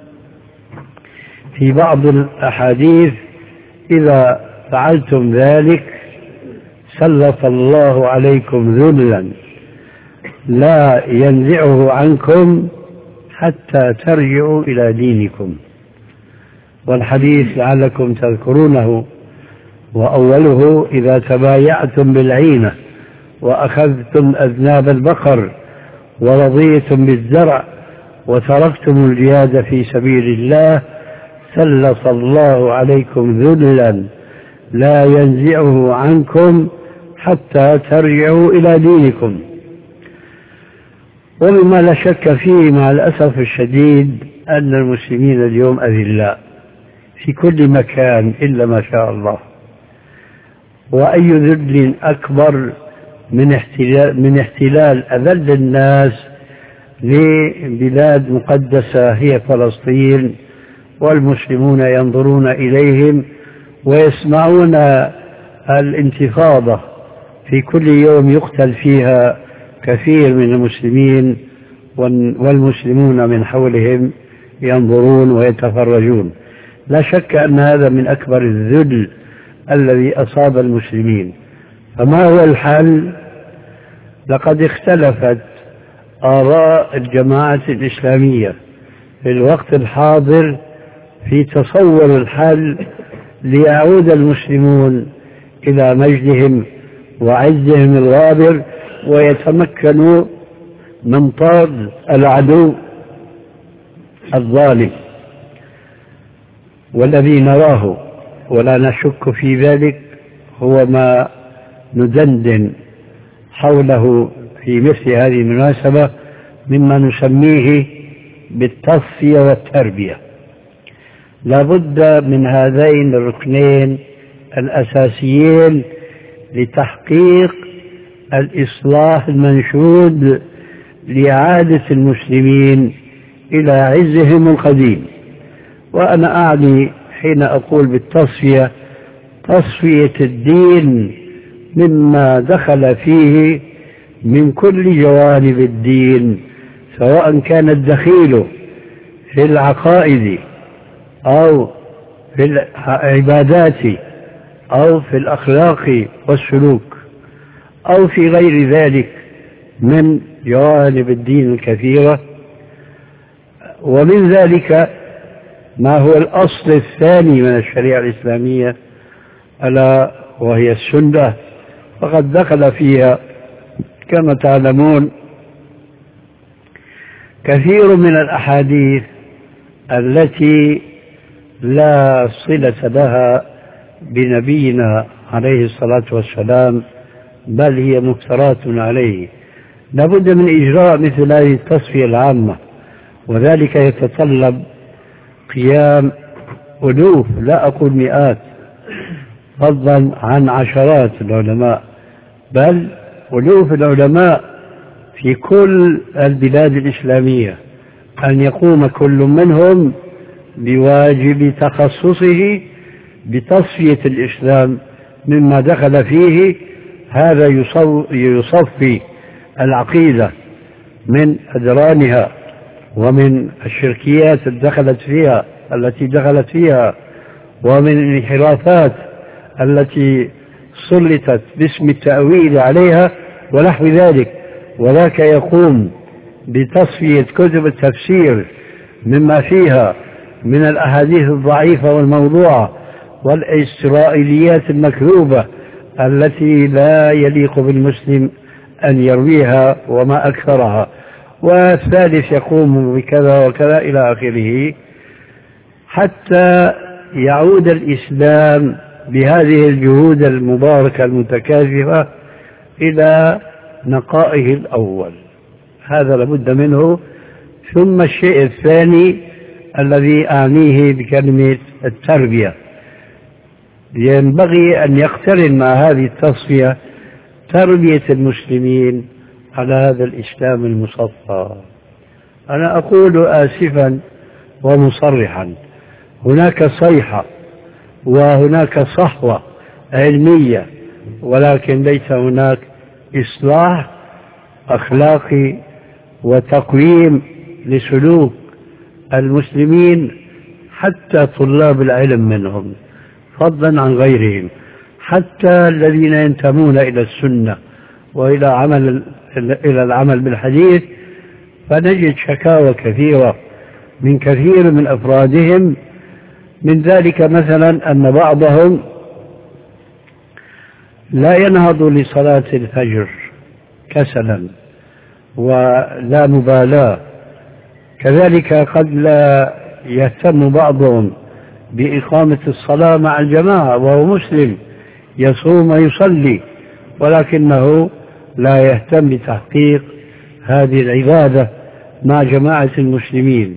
في بعض الأحاديث: إذا فعلتم ذلك سلط الله عليكم ذلا لا ينزعه عنكم حتى ترجعوا إلى دينكم. والحديث لعلكم تذكرونه، وأوله: إذا تبايعتم بالعينة وأخذتم أذناب البقر ورضيتم بالزرع وتركتم الجهاد في سبيل الله سلط الله عليكم ذلا لا ينزعه عنكم حتى ترجعوا إلى دينكم. ومما لا شك فيه مع الأسف الشديد أن المسلمين اليوم أذلاء في كل مكان إلا ما شاء الله. وأي ذل أكبر من احتلال, من احتلال أذل الناس لبلاد مقدسة هي فلسطين، والمسلمون ينظرون إليهم ويسمعون الانتفاضة في كل يوم يقتل فيها كثير من المسلمين، والمسلمون من حولهم ينظرون ويتفرجون. لا شك أن هذا من أكبر الذل الذي أصاب المسلمين. فما هو الحل؟ لقد اختلفت آراء الجماعة الإسلامية في الوقت الحاضر في تصور الحل ليعود المسلمون إلى مجدهم وعزهم الغابر ويتمكنوا من طرد العدو الظالم. والذي نراه ولا نشك في ذلك هو ما ندندن حوله في مثل هذه المناسبة مما نسميه بالتصفية والتربية. لا بد من هذين الركنين الأساسيين لتحقيق الإصلاح المنشود لإعادة المسلمين إلى عزهم القديم. وأنا أعني حين أقول بالتصفية تصفية الدين مما دخل فيه من كل جوانب الدين، سواء كان الدخيل في العقائد أو في العبادات أو في الأخلاق والسلوك أو في غير ذلك من جوانب الدين الكثيرة. ومن ذلك ما هو الأصل الثاني من الشريعة الإسلامية ألا وهي السنة، فقد دخل فيها كما تعلمون كثير من الأحاديث التي لا صلة لها بنبينا عليه الصلاة والسلام، بل هي مفترات عليه. لابد من إجراء مثل هذه التصفية العامة، وذلك يتطلب قيام ألوف لا أقول مئات فضلا عن عشرات العلماء، بل ألوف العلماء في كل البلاد الإسلامية، أن يقوم كل منهم بواجب تخصصه بتصفية الإسلام مما دخل فيه. هذا يصفي العقيدة من أدرانها ومن الشركيات دخلت فيها التي دخلت فيها ومن الانحرافات التي سلطت باسم التأويل عليها ونحو ذلك. وذاك يقوم بتصفية كتب التفسير مما فيها من الأحاديث الضعيفة والموضوعة والإسرائيليات المكذوبة التي لا يليق بالمسلم أن يرويها وما أكثرها. والثالث يقوم بكذا وكذا إلى آخره، حتى يعود الإسلام بهذه الجهود المباركة المتكاثفة إلى نقائه الأول. هذا لابد منه. ثم الشيء الثاني الذي أعنيه بكلمة التربية، ينبغي أن يقترن مع هذه التصفية تربية المسلمين على هذا الإسلام المصفى. أنا أقول آسفا ومصرحا، هناك صيحة وهناك صحوة علمية، ولكن ليس هناك إصلاح أخلاقي وتقويم لسلوك المسلمين، حتى طلاب العلم منهم فضلا عن غيرهم، حتى الذين ينتمون إلى السنة وإلى عمل إلى العمل بالحديث. فنجد شكاوى كثيرة من كثير من أفرادهم. من ذلك مثلا أن بعضهم لا ينهض لصلاة الفجر كسلا ولا مبالاة. كذلك قد لا يهتم بعضهم بإقامة الصلاة مع الجماعة وهو مسلم يصوم ويصلي، ولكنه لا يهتم بتحقيق هذه العبادة مع جماعة المسلمين.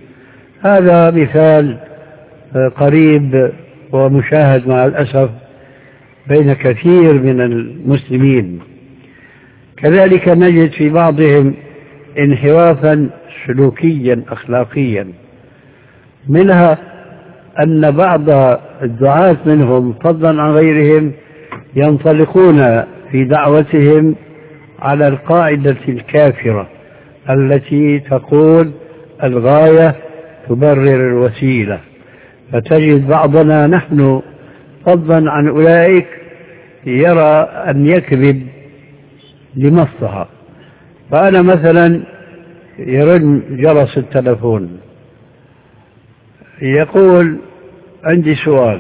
هذا مثال قريب ومشاهد مع الأسف بين كثير من المسلمين. كذلك نجد في بعضهم انحرافا سلوكيا أخلاقيا، منها أن بعض الدعاة منهم فضلا عن غيرهم ينطلقون في دعوتهم على القاعدة الكافرة التي تقول الغاية تبرر الوسيلة، فتجد بعضنا نحن فضلا عن أولئك يرى أن يكذب لمصلحة. فأنا مثلا يرن جرس التلفون يقول عندي سؤال،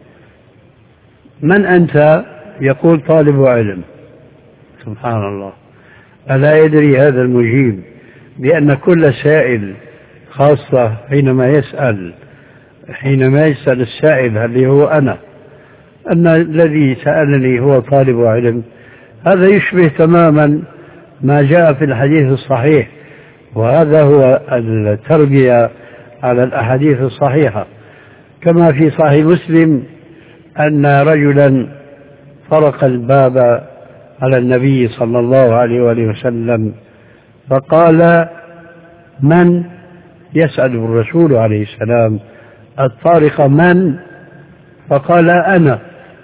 من أنت؟ يقول طالب علم. سبحان الله، ألا يدري هذا المجيب بأن كل سائل، خاصة حينما يسأل حينما يسأل السائل هل هو أنا، أن الذي سألني هو طالب علم؟ هذا يشبه تماما ما جاء في الحديث الصحيح، وهذا هو التربية على الأحاديث الصحيحة، كما في صحيح مسلم أن رجلا طرق الباب على النبي صلى الله عليه وآله وسلم فقال من؟ يسأل الرسول عليه السلام الطارق من؟ فقال أنا.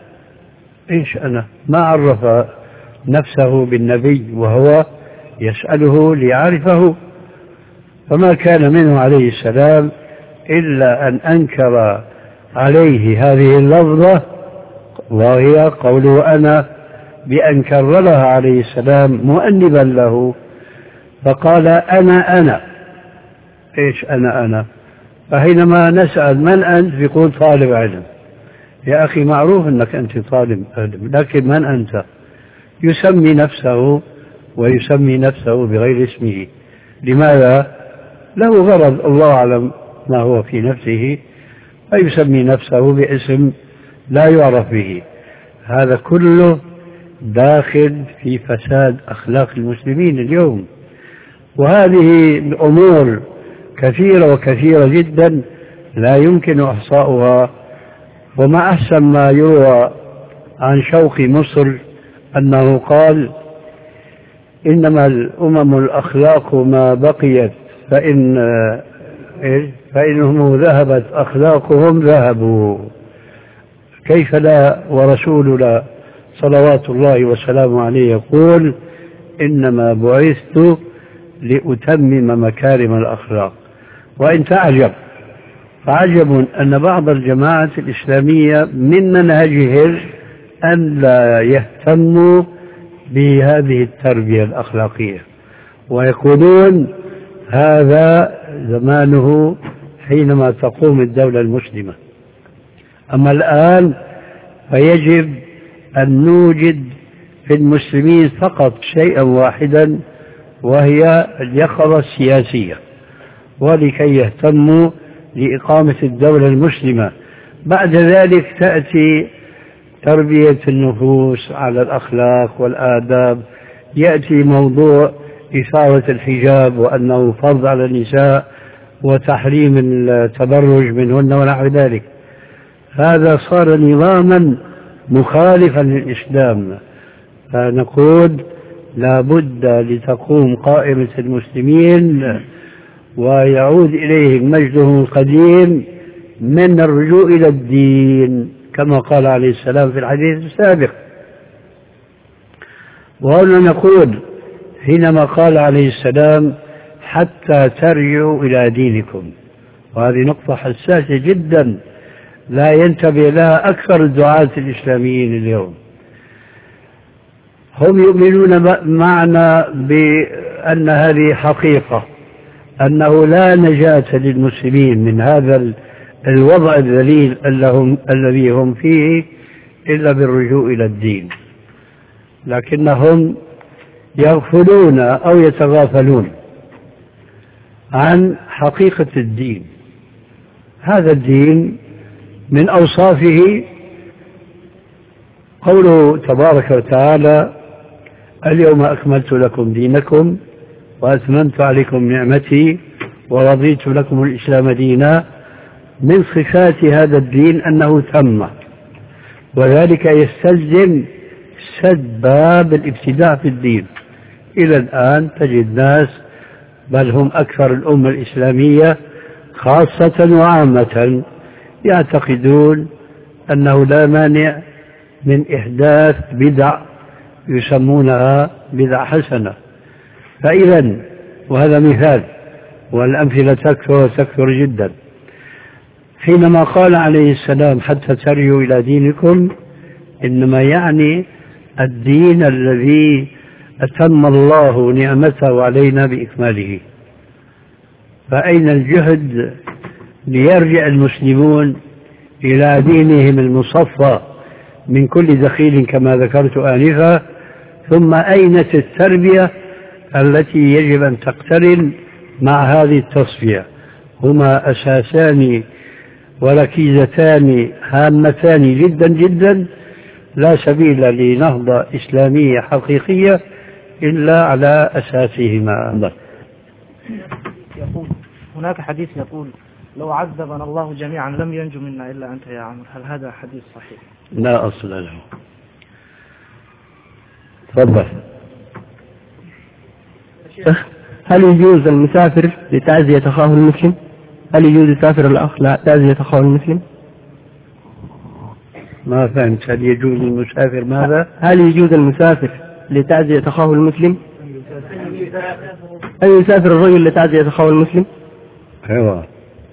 إيش أنا؟ ما عرف نفسه بالنبي وهو يسأله ليعرفه، فما كان منه عليه السلام إلا أن أنكر عليه هذه اللفظة وهي قوله أنا، بأن كررها عليه السلام مؤنبا له، فقال أنا أنا. إيش أنا أنا؟ فحينما نسأل من أنت يقول طالب علم. يا أخي معروف أنك أنت طالب علم، لكن من أنت؟ يسمي نفسه ويسمي نفسه بغير اسمه. لماذا؟ له غرض الله أعلم ما هو في نفسه، فيسمي نفسه باسم لا يعرف به. هذا كله داخل في فساد أخلاق المسلمين اليوم، وهذه الأمور كثيرة وكثيرة جدا لا يمكن إحصاؤها. وما أحسن ما يروى عن شوقي مصر أنه قال إنما الأمم الأخلاق ما بقيت، فإن فإنهم ذهبت أخلاقهم ذهبوا. كيف لا ورسولنا صلوات الله وسلامه عليه يقول إنما بعثت لأتمم مكارم الأخلاق. وإن تعجب فعجب أن بعض الجماعات الإسلامية من منهجهم أن لا يهتموا بهذه التربية الأخلاقية، ويقولون هذا زمانه حينما تقوم الدولة المسلمة. أما الآن فيجب أن نوجد في المسلمين فقط شيئا واحدا، وهي اليقظة السياسية، ولكي يهتموا لإقامة الدولة المسلمة. بعد ذلك تأتي تربية النفوس على الأخلاق والآداب، يأتي موضوع إثارة الحجاب وأنه فرض على النساء وتحريم التبرج منهن ونحو ذلك. هذا صار نظاما مخالفا للإسلام. فنقول لا بد لتقوم قائمة المسلمين ويعود إليهم مجدهم القديم من الرجوع إلى الدين، كما قال عليه السلام في الحديث السابق. وهنا نقول حينما قال عليه السلام حتى ترجعوا إلى دينكم، وهذه نقطة حساسة جدا لا ينتبه لها أكثر الدعاة الإسلاميين اليوم. هم يؤمنون معنا بأن هذه حقيقة، أنه لا نجاة للمسلمين من هذا الوضع الذليل الذي هم فيه إلا بالرجوع إلى الدين، لكنهم يغفلون أو يتغافلون عن حقيقة الدين. هذا الدين من أوصافه قوله تبارك وتعالى اليوم أكملت لكم دينكم وأتممت عليكم نعمتي ورضيت لكم الإسلام دينا. من صفات هذا الدين أنه تم، وذلك يستلزم سد باب الابتداع في الدين. إلى الآن تجد ناس، بل هم أكثر الأمة الإسلامية خاصة وعامة، يعتقدون أنه لا مانع من إحداث بدع يسمونها بدع حسنة. فإذا، وهذا مثال، والأمثلة تكثر وتكثر جدا، حينما قال عليه السلام حتى ترجعوا إلى دينكم، إنما يعني الدين الذي أتم الله نعمته علينا بإكماله. فأين الجهد ليرجع المسلمون إلى دينهم المصفى من كل دخيل كما ذكرت آنفا؟ ثم أين التربية التي يجب أن تقترن مع هذه التصفية؟ هما أساسان وركيزتان هامتان جدا جدا، لا سبيل لنهضة إسلامية حقيقية إلا على أساسهما. يقول هناك حديث يقول: لو عذبنا الله جميعا لم ينجو منا إلا أنت يا عمر، هل هذا حديث صحيح؟ لا أصل له. تفضل. هل يجوز المسافر لتعزية أخاه المسلم؟ هل يجوز يسافر الأخ لتعزية أخاه المسلم؟ ما فهمت. هل يجوز المسافر ماذا؟ هل يجوز المسافر لتعزية أخاه المسلم؟ هل يسافر الرجل لتعزية أخاه المسلم؟ أيوة.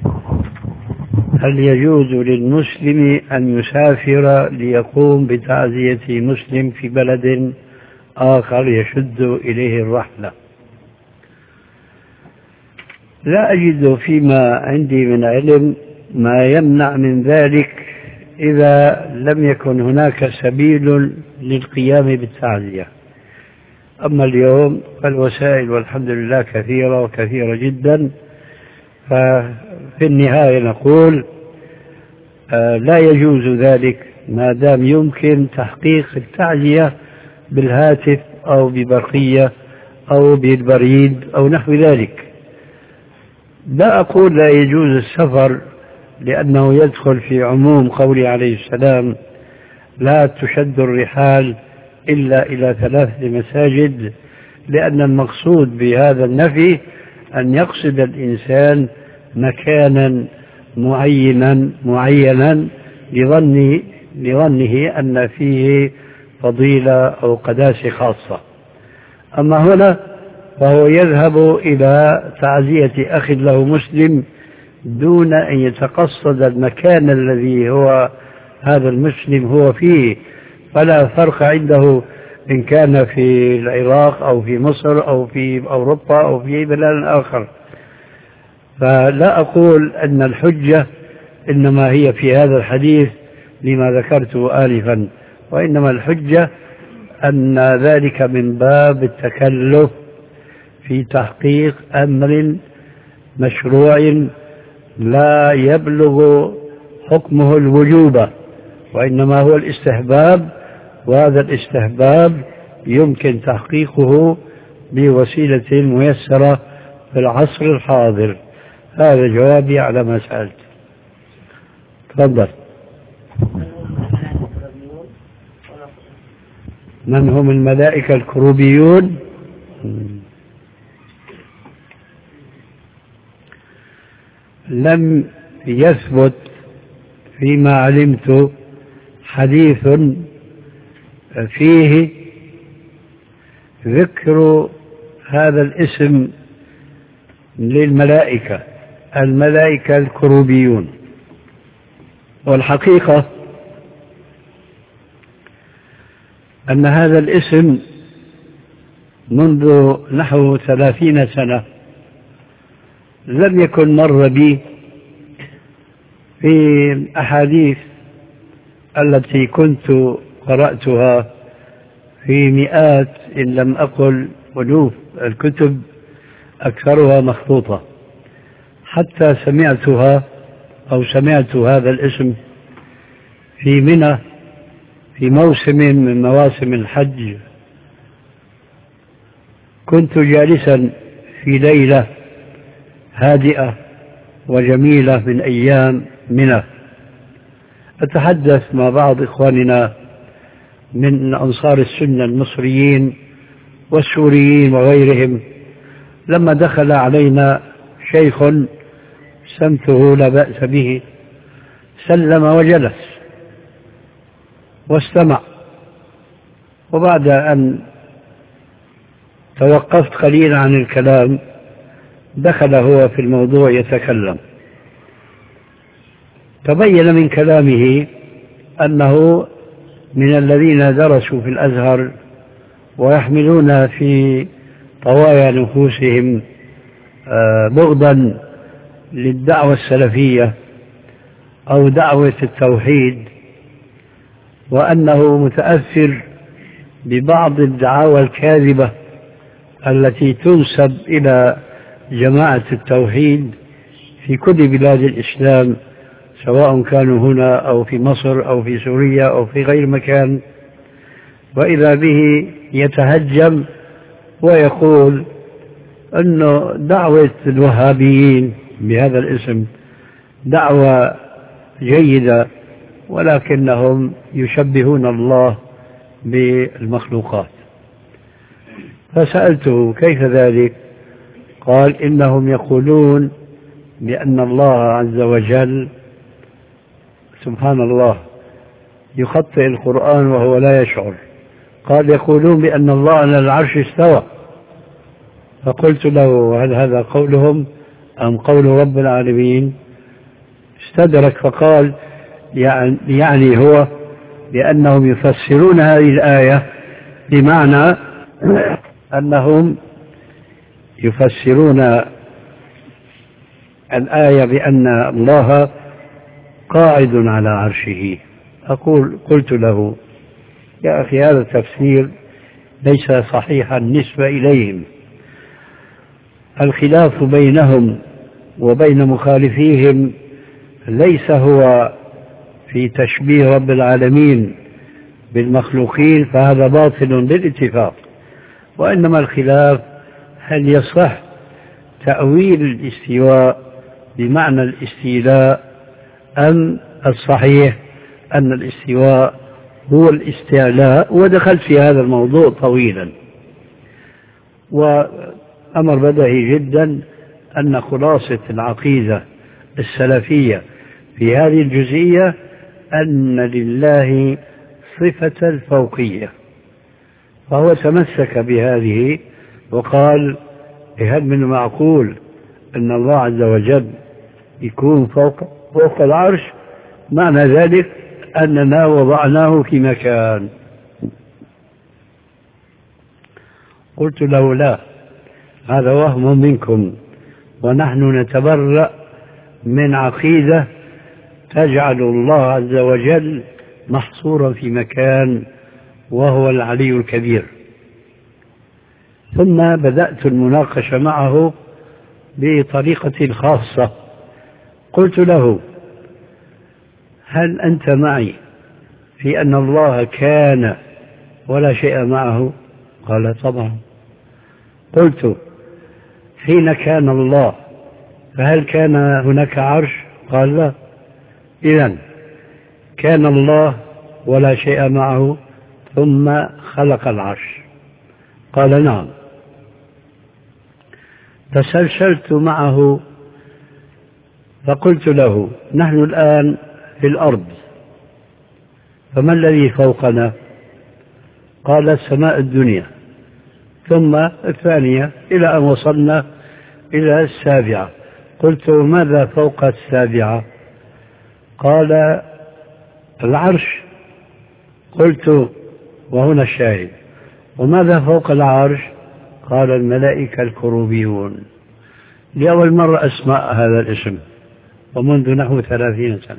هل يجوز للمسلم أن يسافر ليقوم بتعزية مسلم في بلد آخر يشد إليه الرحلة؟ لا أجد فيما عندي من علم ما يمنع من ذلك إذا لم يكن هناك سبيل للقيام بالتعزية. أما اليوم فالوسائل والحمد لله كثيرة وكثيرة جدا، ففي النهاية نقول آه لا يجوز ذلك ما دام يمكن تحقيق التعزية بالهاتف أو ببرقية أو بالبريد أو نحو ذلك. لا أقول لا يجوز السفر لأنه يدخل في عموم قوله عليه السلام: لا تشد الرحال إلا إلى ثلاث مساجد، لأن المقصود بهذا النفي أن يقصد الإنسان مكانا معينا معينا لظنه, لظنه أن فيه فضيلة أو قداسة خاصة. أما هنا فهو يذهب إلى تعزية أخ له مسلم دون أن يتقصد المكان الذي هو هذا المسلم هو فيه، فلا فرق عنده إن كان في العراق أو في مصر أو في أوروبا أو في بلاد آخر. فلا أقول أن الحجة إنما هي في هذا الحديث لما ذكرته آنفا، وإنما الحجة أن ذلك من باب التكلف في تحقيق أمر مشروع لا يبلغ حكمه الوجوب، وإنما هو الاستحباب، وهذا الاستحباب يمكن تحقيقه بوسيلة ميسرة في العصر الحاضر. هذا جوابي على ما سألت. تفضل. من هم الملائكة الكروبيون؟ لم يثبت فيما علمت حديث فيه ذكر هذا الاسم للملائكة، الملائكة الكروبيون. والحقيقة أن هذا الاسم منذ نحو ثلاثين سنة لم يكن مر بي في الأحاديث التي كنت قرأتها في مئات إن لم أقل ألوف الكتب أكثرها مخطوطة، حتى سمعتها أو سمعت هذا الاسم في منى في موسم من مواسم الحج. كنت جالسا في ليلة هادئة وجميلة من أيام منى، أتحدث مع بعض إخواننا من أنصار السنة المصريين والسوريين وغيرهم، لما دخل علينا شيخ سمته لا بأس به، سلم وجلس واستمع، وبعد أن توقفت قليلا عن الكلام دخل هو في الموضوع يتكلم. تبين من كلامه أنه من الذين درسوا في الأزهر ويحملون في طوايا نفوسهم بغضا للدعوة السلفية أو دعوة التوحيد، وأنه متأثر ببعض الدعاوى الكاذبة التي تنسب إلى جماعة التوحيد في كل بلاد الإسلام، سواء كانوا هنا أو في مصر أو في سوريا أو في غير مكان. وإذا به يتهجم ويقول أنه دعوة الوهابيين بهذا الاسم دعوة جيدة، ولكنهم يشبهون الله بالمخلوقات. فسألته كيف ذلك؟ قال إنهم يقولون بأن الله عز وجل سبحان الله يخطئ القرآن وهو لا يشعر. قال يقولون بأن الله على العرش استوى. فقلت له هل هذا قولهم أم قول رب العالمين؟ استدرك فقال يعني, يعني هو بأنهم يفسرون هذه الآية بمعنى أنهم يفسرون الآية بأن الله قاعد على عرشه. أقول قلت له يا أخي هذا التفسير ليس صحيحا بالنسبة إليهم. الخلاف بينهم وبين مخالفيهم ليس هو في تشبيه رب العالمين بالمخلوقين، فهذا باطل بالاتفاق، وإنما الخلاف هل يصح تأويل الاستواء بمعنى الاستيلاء أم الصحيح أن الاستواء هو الاستعلاء. ودخلت في هذا الموضوع طويلا، وأمر بدهي جدا أن خلاصة العقيدة السلفية في هذه الجزئية أن لله صفة الفوقية، فهو تمسك بهذه وقال هل من معقول أن الله عز وجل يكون فوق, فوق العرش؟ معنى ذلك أننا وضعناه في مكان. قلت له لا، هذا وهم منكم، ونحن نتبرأ من عقيدة تجعل الله عز وجل محصورا في مكان وهو العلي الكبير. ثم بدأت المناقشة معه بطريقة خاصة. قلت له هل أنت معي في أن الله كان ولا شيء معه؟ قال طبعا. قلت حين كان الله فهل كان هناك عرش؟ قال لا. إذن كان الله ولا شيء معه ثم خلق العرش؟ قال نعم. تسلسلت معه فقلت له نحن الآن في الأرض، فما الذي فوقنا؟ قال السماء الدنيا ثم الثانية إلى أن وصلنا إلى السابعة. قلت ماذا فوق السابعة؟ قال العرش. قلت وهنا الشاهد، وماذا فوق العرش؟ قال الملائكة الكروبيون. لأول مرة أسمع هذا الاسم ومنذ نحو ثلاثين سنة.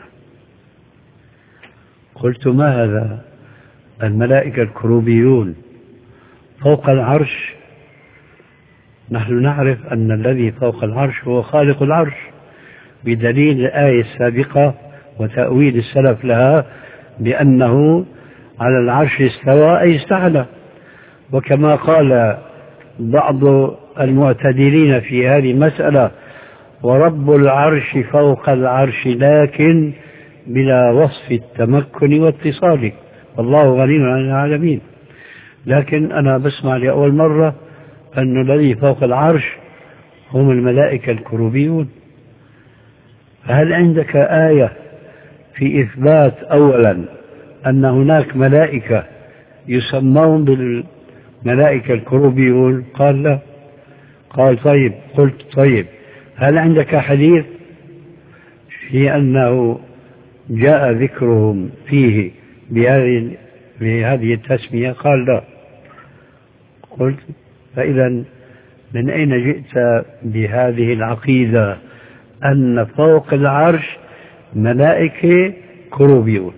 قلت ما هذا؟ الملائكة الكروبيون فوق العرش؟ نحن نعرف أن الذي فوق العرش هو خالق العرش بدليل الآية السابقة وتأويل السلف لها بأنه على العرش استوى أي استعلى. وكما قال بعض المعتدلين في هذه المسألة ورب العرش فوق العرش لكن بلا وصف التمكن واتصاله، والله غني عن العالمين. لكن أنا بسمع لأول مرة أن الذي فوق العرش هم الملائكة الكروبيون. فهل عندك آية في إثبات أولا أن هناك ملائكة يسمون بالملائكة الكروبيون؟ قال لا. قال طيب. قلت طيب هل عندك حديث في أنه جاء ذكرهم فيه بهذه بهذه التسمية؟ قال لا. قلت فإذا من أين جئت بهذه العقيدة أن فوق العرش ملائكة كروبيون؟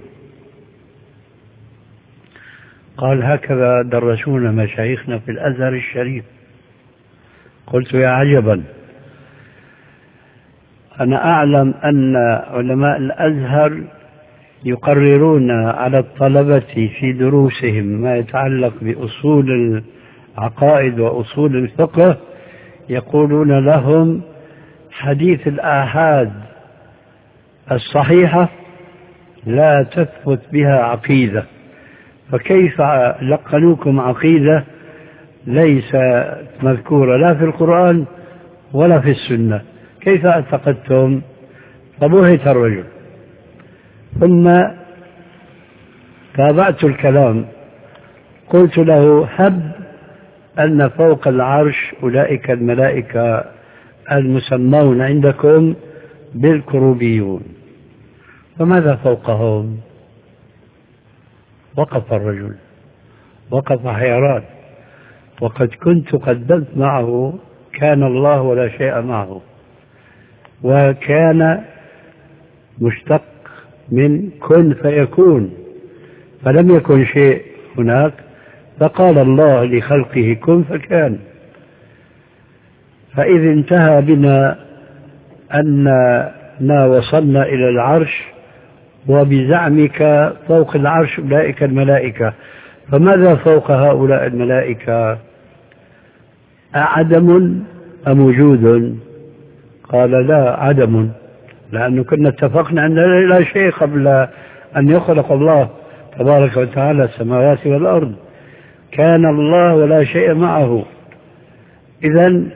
قال هكذا درسونا مشايخنا في الأزهر الشريف. قلت يا عجبا، أنا أعلم أن علماء الأزهر يقررون على الطلبة في دروسهم ما يتعلق بأصول العقائد وأصول الفقه، يقولون لهم حديث الآحاد الصحيحة لا تثبت بها عقيدة، فكيف لقنوكم عقيدة ليس مذكورة لا في القرآن ولا في السنة؟ كيف اعتقدتم؟ فبهت الرجل. ثم تابعت الكلام، قلت له هب أن فوق العرش أولئك الملائكة المسمون عندكم بالكروبيون، فماذا فوقهم؟ وقف الرجل، وقف حيران. وقد كنت قدمت معه كان الله ولا شيء معه، وكان مشتق من كن فيكون، فلم يكن شيء هناك، فقال الله لخلقه كن فكان. فإذ انتهى بنا أننا وصلنا إلى العرش، وبزعمك فوق العرش أولئك الملائكة، فماذا فوق هؤلاء الملائكة؟ أعدم أم وجود؟ قال لا، عدم، لأنه كنا اتفقنا أن لا شيء قبل أن يخلق الله تبارك وتعالى السماوات والأرض، كان الله ولا شيء معه. إذن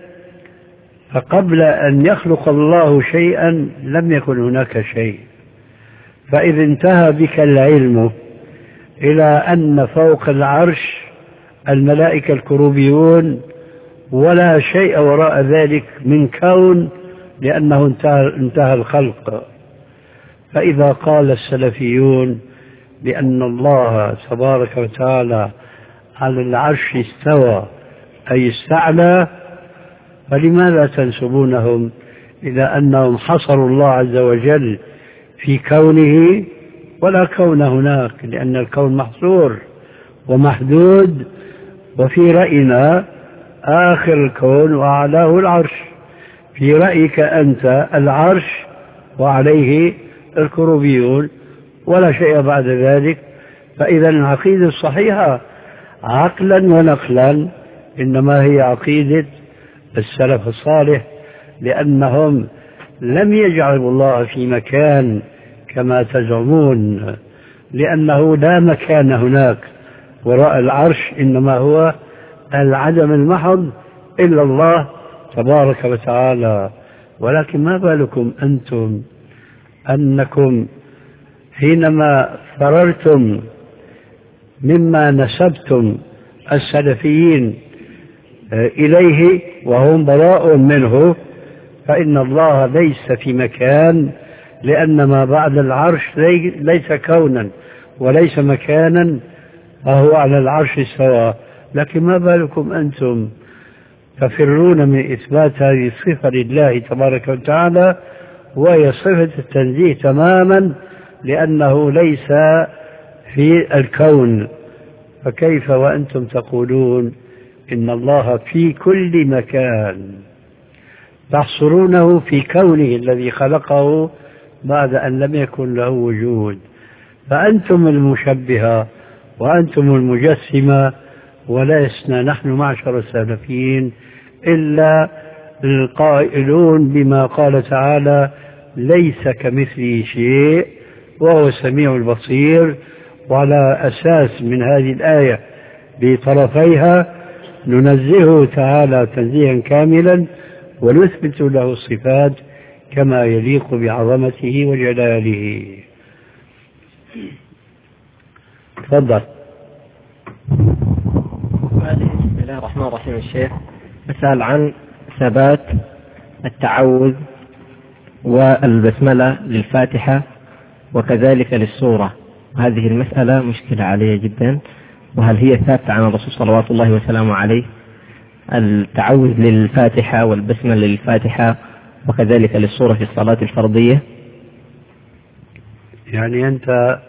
فقبل أن يخلق الله شيئا لم يكن هناك شيء. فإذا انتهى بك العلم إلى أن فوق العرش الملائكة الكروبيون ولا شيء وراء ذلك من كون، لأنه انتهى, انتهى الخلق. فإذا قال السلفيون بأن الله تبارك وتعالى على العرش استوى أي استعلى، فلماذا تنسبونهم إلى أنهم حصروا الله عز وجل في كونه ولا كون هناك؟ لأن الكون محصور ومحدود، وفي رأينا آخر الكون وأعلاه العرش، في رأيك أنت العرش وعليه الكروبيون ولا شيء بعد ذلك. فإذا العقيدة الصحيحة عقلا ونقلا إنما هي عقيدة السلف الصالح، لأنهم لم يجعلوا الله في مكان كما تزعمون، لأنه لا مكان هناك وراء العرش، إنما هو العدم المحض إلا الله تبارك وتعالى. ولكن ما بالكم أنتم أنكم حينما فررتم مما نسبتم السلفيين إليه وهم براء منه، فإن الله ليس في مكان، لأن ما بعد العرش ليس كونا وليس مكانا، فهو على العرش سواء. لكن ما بالكم أنتم تفرون من إثبات هذه الصفة لله تبارك وتعالى، وهي صفة التنزيه تماما، لأنه ليس في الكون. فكيف وأنتم تقولون إن الله في كل مكان، تحصرونه في كونه الذي خلقه بعد أن لم يكن له وجود؟ فأنتم المشبهة وأنتم المجسمة، ولسنا نحن معشر السلفيين إلا القائلون بما قال تعالى ليس كمثله شيء وهو السميع البصير. وعلى أساس من هذه الآية بطرفيها ننزهه تعالى تنزيها كاملا ونثبت له الصفات كما يليق بعظمته وجلاله. تفضل. بسم الله الرحمن الرحيم. الشيخ مسأل عن ثبات التعوذ والبسملة للفاتحة وكذلك للسورة، هذه المسألة مشكلة علي جدا، وهل هي ثابتة عن الرسول صلوات الله وسلامه عليه التعوذ للفاتحة والبسملة للفاتحة وكذلك للسورة في الصلاة الفرضية؟ يعني أنت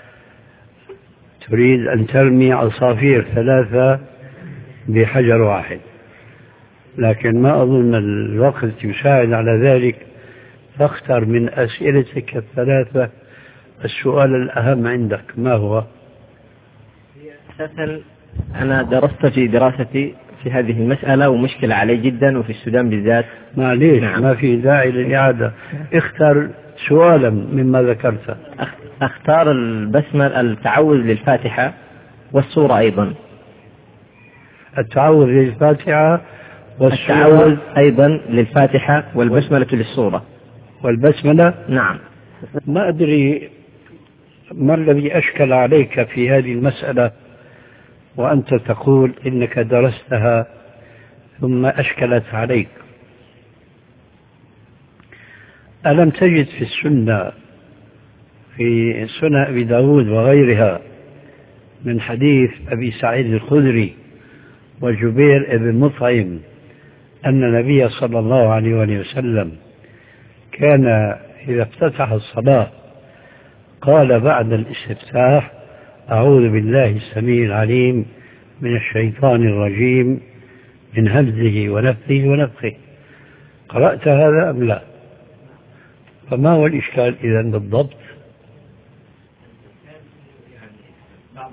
تريد أن ترمي عصافير ثلاثة بحجر واحد، لكن ما أظن الوقت يساعد على ذلك، فاختر من أسئلتك الثلاثة السؤال الأهم عندك. ما هو؟ أساسا أنا درست في دراستي في هذه المسألة ومشكلة علي جدا، وفي السودان بالذات. معليش. نعم. ما في داعي للإعادة. اختر سؤالا مما ذكرت. اختار البسمة التعوذ للفاتحة والسورة أيضا. التعوذ للفاتحة والسورة. التعوذ أيضا للفاتحة والبسملة للسورة. والبسملة. نعم. ما أدري ما الذي أشكل عليك في هذه المسألة وأنت تقول إنك درستها ثم أشكلت عليك. ألم تجد في السنة في سنن أبي داود وغيرها من حديث أبي سعيد الخدري وجبير بن مطعم أن النبي صلى الله عليه وسلم كان إذا افتتح الصلاة قال بعد الاستفتاح: أعوذ بالله السميع العليم من الشيطان الرجيم من همزه ونفثه ونفخه. قرأت هذا أم لا؟ فما هو الإشكال إذن بالضبط؟ بعض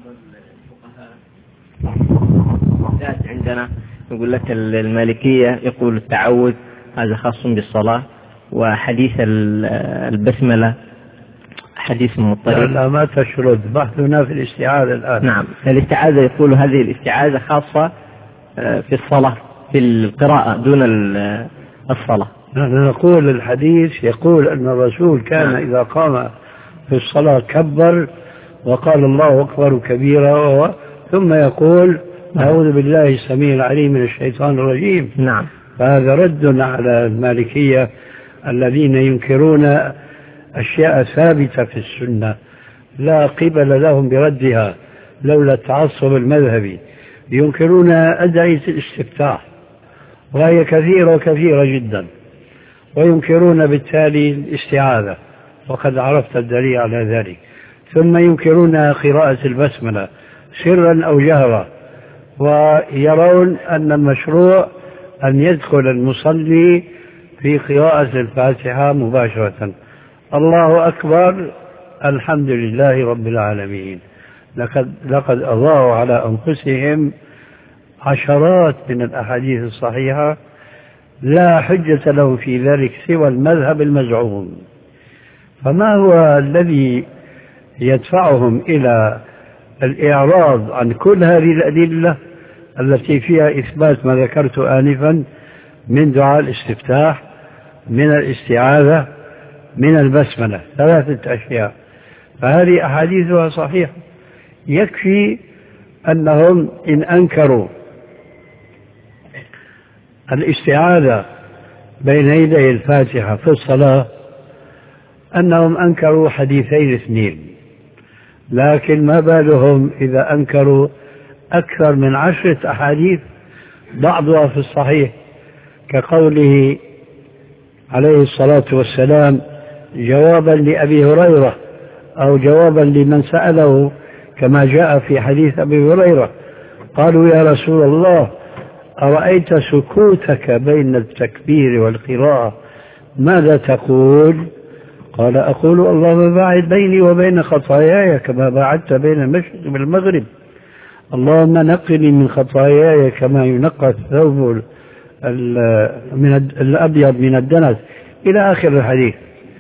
الفقهاء عندنا يقول لك المالكية يقول التعوذ هذا خاص بالصلاة، وحديث البسملة حديث مضطرب. لا ما تشرد، بحثنا في الاستعاذة الآن. نعم، الاستعاذة يقول هذه الاستعاذة خاصة في الصلاة في القراءة دون الصلاة. نحن نقول الحديث يقول أن الرسول كان نعم. إذا قام في الصلاة كبر وقال الله أكبر كبيرا ثم يقول: أعوذ بالله السميع العليم من الشيطان الرجيم. نعم. فهذا رد على المالكية الذين ينكرون أشياء ثابتة في السنة لا قبل لهم بردها لولا التعصب المذهبي. ينكرون أدعية الاستفتاح وهي كثيرة وكثيرة جدا، وينكرون بالتالي الاستعاذة وقد عرفت الدليل على ذلك. ثم ينكرون قراءة البسملة سرا أو جهرا، ويرون أن المشروع أن يدخل المصلي في قراءة الفاتحة مباشرة. الله أكبر، الحمد لله رب العالمين. لقد, لقد أضاعوا على أنفسهم عشرات من الأحاديث الصحيحة لا حجة له في ذلك سوى المذهب المزعوم. فما هو الذي يدفعهم إلى الإعراض عن كل هذه الأدلة التي فيها إثبات ما ذكرت آنفا من دعاء الاستفتاح، من الاستعاذة، من البسملة، ثلاثة أشياء. فهذه أحاديثها صحيحة. يكفي أنهم إن أنكروا الاستعاذة بين يدي الفاتحة في الصلاة أنهم أنكروا حديثين اثنين، لكن ما بالهم إذا أنكروا أكثر من عشرة أحاديث بعضها في الصحيح، كقوله عليه الصلاة والسلام جوابا لأبي هريرة أو جوابا لمن سأله كما جاء في حديث أبي هريرة: قالوا يا رسول الله أرأيت سكوتك بين التكبير والقراءة ماذا تقول؟ قال: أقول اللهم باعد بيني وبين خطاياي كما باعدت بين المشرق والمغرب، اللهم نقني من خطاياي كما ينقى الثوب من الأبيض من الدنس، إلى آخر الحديث.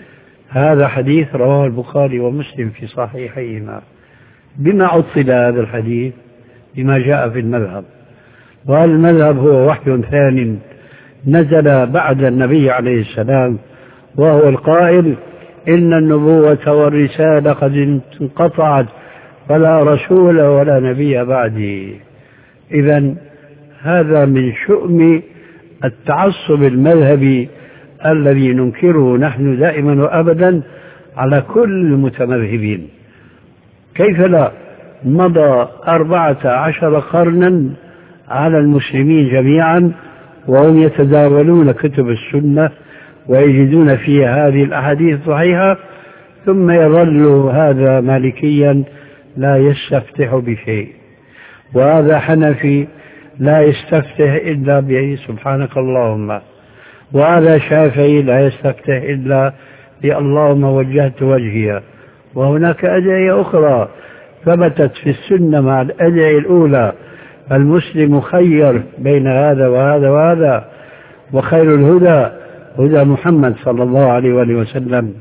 هذا حديث رواه البخاري ومسلم في صحيحيهما. بما عطل هذا الحديث؟ بما جاء في المذهب، والمذهب هو وحي ثاني نزل بعد النبي عليه السلام، وهو القائل إن النبوة والرسالة قد انقطعت فلا رسول ولا نبي بعدي. إذن هذا من شؤم التعصب المذهبي الذي ننكره نحن دائما وأبدا على كل المتمذهبين. كيف لا؟ مضى أربعة عشر قرنا على المسلمين جميعا وهم يتداولون كتب السنة ويجدون فيها هذه الأحاديث الصحيحة، ثم يظل هذا مالكيا لا يستفتح بشيء، وهذا حنفي لا يستفتح إلا به سبحانك اللهم، وهذا شافعي لا يستفتح إلا اللهم وجهت وجهي. وهناك أدعية أخرى ثبتت في السنة مع الأدعية الأولى، المسلم خير بين هذا وهذا وهذا، وخير الهدى هدى محمد صلى الله عليه وآله وسلم.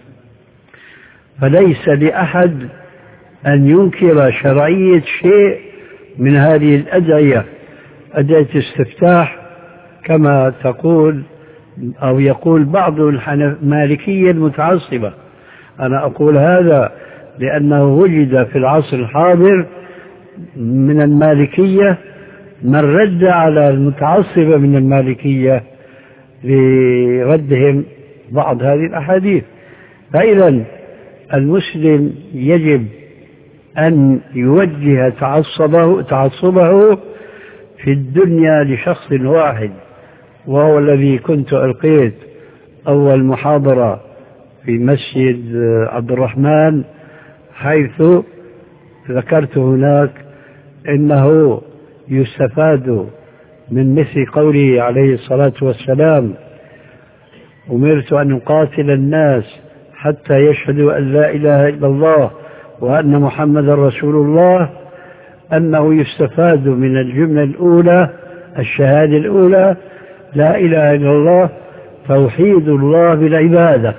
فليس لأحد أن ينكر شرعية شيء من هذه الأدعية، أدعية استفتاح كما تقول أو يقول بعض المالكية المتعصبة. أنا أقول هذا لأنه وجد في العصر الحاضر من المالكية من رد على المتعصبة من المالكية لردهم بعض هذه الأحاديث. فإذا المسلم يجب أن يوجه تعصبه, تعصبه في الدنيا لشخص واحد، وهو الذي كنت ألقيت أول محاضرة في مسجد عبد الرحمن، حيث ذكرت هناك إنه يستفاد من مثل قوله عليه الصلاة والسلام: أمرت أن أقاتل الناس حتى يشهدوا أن لا إله إلا الله وأن محمد رسول الله، أنه يستفاد من الجملة الأولى الشهادة الأولى لا إله إلا الله توحيد الله بالعبادة،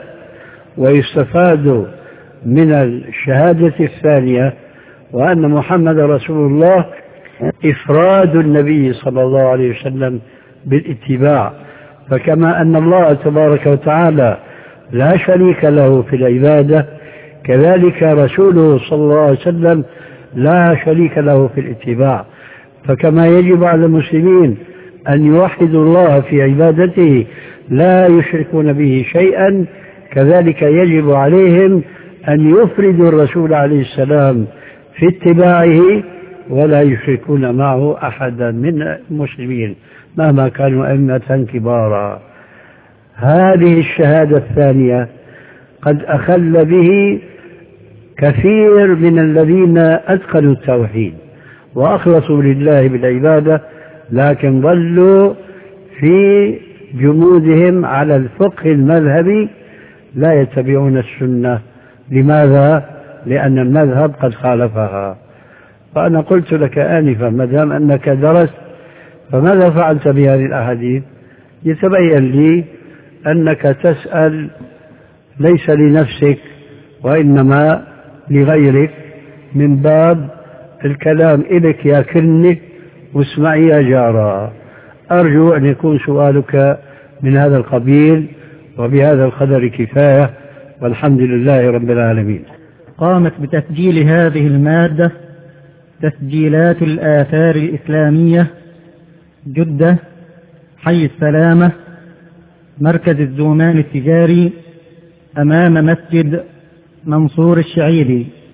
ويستفاد من الشهادة الثانية وأن محمد رسول الله إفراد النبي صلى الله عليه وسلم بالاتباع. فكما أن الله تبارك وتعالى لا شريك له في العبادة، كذلك رسوله صلى الله عليه وسلم لا شريك له في الاتباع. فكما يجب على المسلمين أن يوحدوا الله في عبادته لا يشركون به شيئا، كذلك يجب عليهم أن يفردوا الرسول عليه السلام في اتباعه ولا يشركون معه أحدا من المسلمين مهما كانوا أئمة كبارا. هذه الشهادة الثانية قد أخل به كثير من الذين أتقنوا التوحيد وأخلصوا لله بالعبادة، لكن ظلوا في جمودهم على الفقه المذهبي لا يتبعون السنة. لماذا؟ لأن المذهب قد خالفها. فأنا قلت لك آنفا ما دام أنك درست فماذا فعلت بهذه الأحاديث؟ يتبين لي أنك تسأل ليس لنفسك وإنما لغيرك من باب الكلام إليك يا كني واسمعي يا جارة. أرجو أن يكون سؤالك من هذا القبيل، وبهذا القدر كفاية، والحمد لله رب العالمين. قامت بتسجيل هذه المادة تسجيلات الآثار الإسلامية، جدة، حي السلامة، مركز الزومان التجاري، أمام مسجد منصور الشعيري.